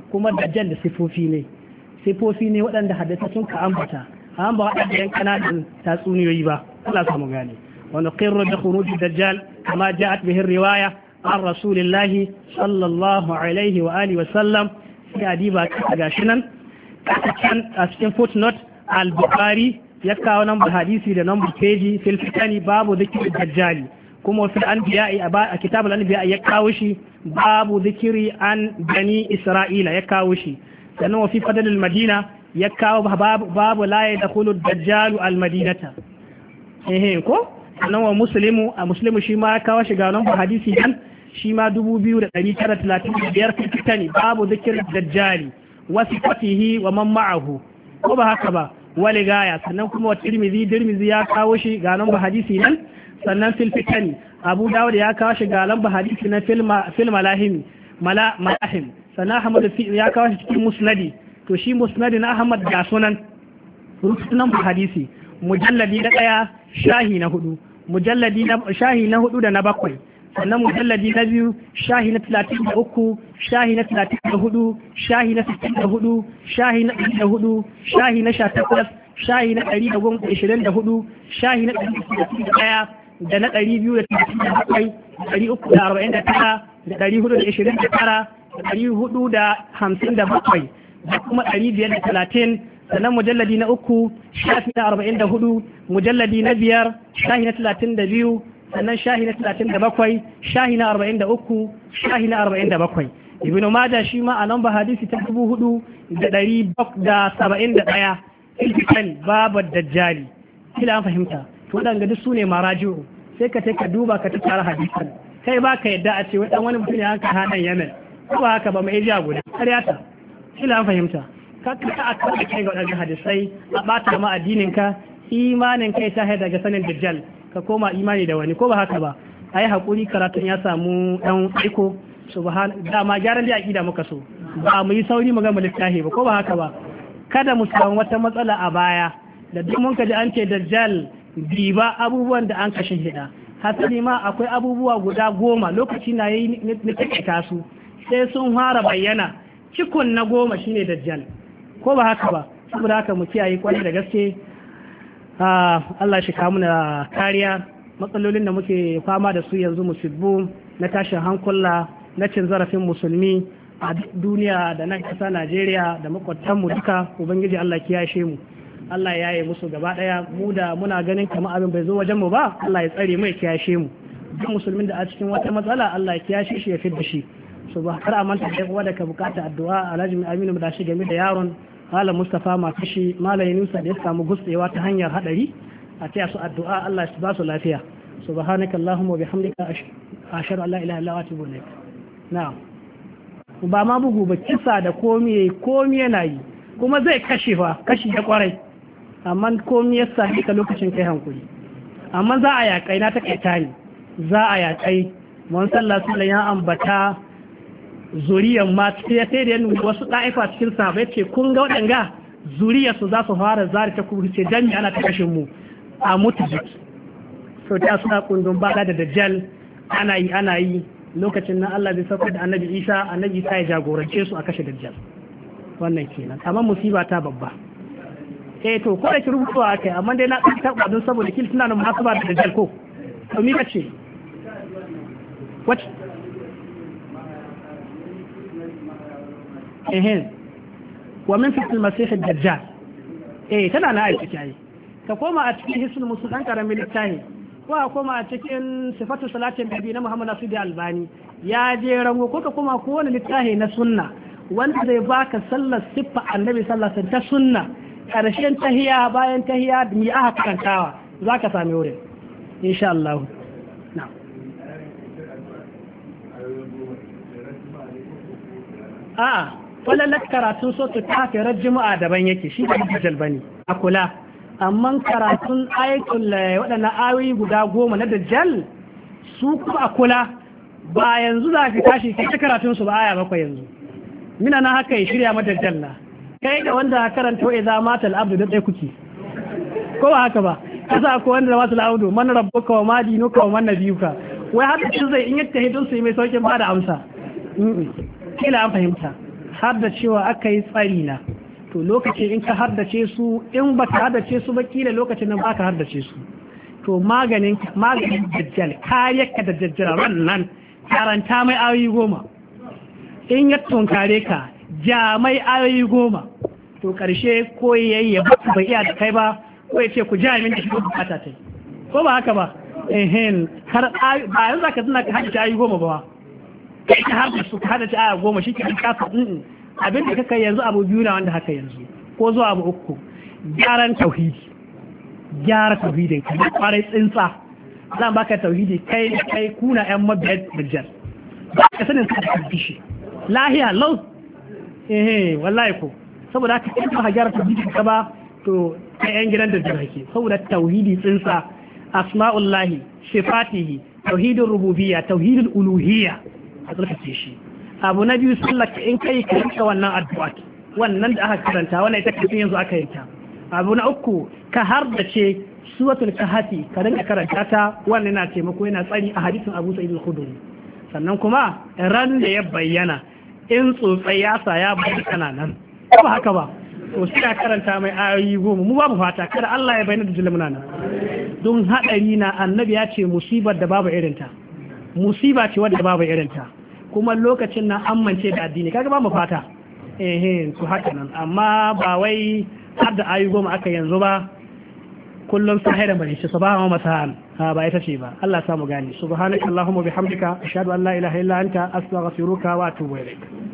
kuma dajjal da sifofi ne waɗanda hadisa sun ka ambata an ba waɗanda yan kananan tatsuniyoyi ba Allah samu gane wa nuqirru bi khuruj dajjal kama ja'at bihi riwaya an rasulillahi sallallahu alaihi wa alihi wa sallam sai adiba gashi nan a cikin footnote al-bukhari ya kawo nan hadisi da nan page fil fitani babu dhikr dajjali kuma fil anbiya a kitabul anbiya ya kawo shi babu dhikri an bani isra'ila ya kawo shi sannan wa fi fadlil madina ya kawo babu la yadkhulu dajjalu al madinata ko sannan wa muslimu shi ma ya kawo shi ga nan hadisi nan shi ma 2935 fil fitani babu dhikr dajjali wa sifatihi wa man ma'ahu ko ba haka ba wali gaya sannan kuma wa tirmizi ya kawo shi ga nan hadisi nan sannan fil fitani abu dawud ya kawo shi ga lamba hadisi na fil malahim sannan ahmad ya kawo shi cikin musnadi to shi musnadi na ahmad ga sunan rutunan hadisi mujalladi na daya shahi na hudu mujalladi na shahi na hudu da na bakwai sannan mujalladi na biyu shahi na 33 shahi na 34 shahi na 64 shahi na 104 shahi na 18 shahi na 124 shahi na 131 da na 237 349 da 429 da 457 da kuma 530 sannan mujalladi na uku shafi na 44 mujalladi na biyar shahi na 32 sannan shahi na 37 shahi na 43 shahi na 47 ibn majah shi ma a lamba hadisi ta 4771 ilfitan babu dajjali kila an fahimta to wadanda duk sune maraji'u sai ka duba ka tsara hadisan kai ba ka yadda a ce wai dan wani mutum ya hanka hanan yamen ko ba haka ba mai jiya guda karyata kila an fahimta ka aka kai ga wadannan hadisai a bata ma addinin ka imanin kai ta daga sanin dajjal ka koma imani da wani ko ba haka ba ai hakuri karatun ya samu dan aiko dama gyaran da aqida muka so ba mu yi sauri mu ga mu littafi ba ko ba haka ba kada mu samu wata matsala a baya da duk mun kaji an ce dajjal diba abubuwan da an kashe hida hasali ma akwai abubuwa guda 10 lokaci na yayi na take su sai sun fara bayyana cikon na 10 shine dajjal ko ba haka ba saboda haka mu kiyaye kwani da gaske Allah shi kawo na kariya matsalolin da muke fama da su yanzu musibbu na tashin hankula na cin zarafin musulmi a duniya da nan ƙasa Najeriya da makwabtanmu duka ubangiji Allah kiyashe mu Allah ya yi musu gaba daya mu da muna ganin kamar abin bai zo wajen mu ba Allah ya tsare mu ya kiyashe mu duk musulmin da a cikin wata matsala Allah ya kiyashe shi ya fidda shi subhanahu wa ta'ala da kuma da ka bukata addu'a Alhaji Aminu da shi game da yaron Malam Mustafa Makashi Malam Yunusa da ya samu gutsewa ta hanyar hadari a taya su addu'a Allah ya ba su lafiya subhanaka allahumma wa bihamdika ashhadu an la ilaha illa anta astaghfiruka wa atubu ilaik na'am ba ma bugu ba kisa da komi yana yi kuma zai kashe kashi da kwarai amma komi ya sami ka lokacin kai hankuli amma za a yaƙai na ta kaita ne za a yaƙai mun sallah sallah ya ambata zuriyar ma sai da yin wasu ɗa'ifa cikin sahabai ce kun ga waɗanga zuriyar su za su fara zari ta kuma ce dan ana ta kashe mu a mutu jiki sau ta suna kundin baka da dajjal ana yi lokacin nan Allah zai saukar da annabi Isa ya jagorance su a kashe dajjal wannan kenan amma musiba ta babba to ko da ki rubutuwa akai amma dai na taɓa don saboda kil tana da muhasaba da dajjal ko to mi kace what wa min fitil masih ad-dajjal tana na aiki kai ka koma a cikin hisnul musul dan karamin littafi ko a koma a cikin sifatu salatin nabi na Muhammad Nasir Albani ya je rango ko ka koma ko wani littafi na sunna wanda zai baka sallar siffa annabi sallallahu alaihi wasallam ta sunna karshen tahiya bayan tahiya mi aka karantawa zaka sami wurin insha Allah na'am falalar karatun sotu ta firar jima'a daban yake shi da dajjal bane a kula amma karatun ayatul waɗannan ayoyi guda 10 na dajjal su kuma a kula ba yanzu za ka tashi kai karatun su ba aya 7 yanzu mina na haka ya shirya mata dajjal na kai da wanda karanta wa idza mata al-abdu da dai kuke ko ba haka ba kasa ko wanda wasu al-abdu man rabbuka wa ma dinuka wa man nabiyuka wai haka zai in yadda hidin su mai saukin ba da amsa kila an fahimta har da cewa aka yi tsari na to lokacin in ka haddace su in ba ka haddace su ba kila lokacin nan ba ka haddace su to maganin dajjal kariyarka da dajjal nan karanta mai ayoyi 10 in ya tunkare ka ja mai ayoyi 10 to karshe ko yayi ya bai iya da kai ba ko ya ce ku ja min da shi bukata tai ko ba haka ba har ba yanzu zaka tuna ka haddace ayoyi 10 ba kai ka haddace su ka haddace aya 10 shi ke kafa abin da kaka yanzu abu biyu na wanda haka yanzu ko zuwa abu 3 gyaran tauhidi gyara tauhidin ka kwarai tsinsa zan baka tauhidi kai kuna yan mabiyar dajjal ba ka sanin ka da bishi lahiya lau wallahi ko saboda haka in ba gyara tauhidin ka ba to kai yan gidan dajjal hake saboda tauhidi tsinsa asma'ullahi sifatihi tauhidin rububiyya tauhidin uluhiyya a tsarkace shi abu na biyu sallaka in kai ka rika wannan addu'a wannan da aka karanta wannan ita kafin yanzu aka yanta abu na uku ka hardace suratul kahfi ka rinka karanta ta wannan yana taimako yana tsari a hadisin Abu Sa'id al-Khudri sannan kuma ran da ya bayyana in tsotsai ya sa ya bayyana kana nan ba haka ba to sai ka karanta mai ayoyi 10 mu babu fata kada Allah ya bayyana da zulmuna nan don hadari na annabi ya ce musibar da babu irinta musiba ce wadda babu irinta kuma lokacin nan amince da addini kaga ba mu fata to haka nan amma ba wai har da ayu 10 aka yanzu ba kullum sai da bari shi subhanahu wa ta'ala ba ita ce ba Allah samu gani subhanakallahumma bihamdika ashhadu an la ilaha illa anta astaghfiruka wa atubu ilaik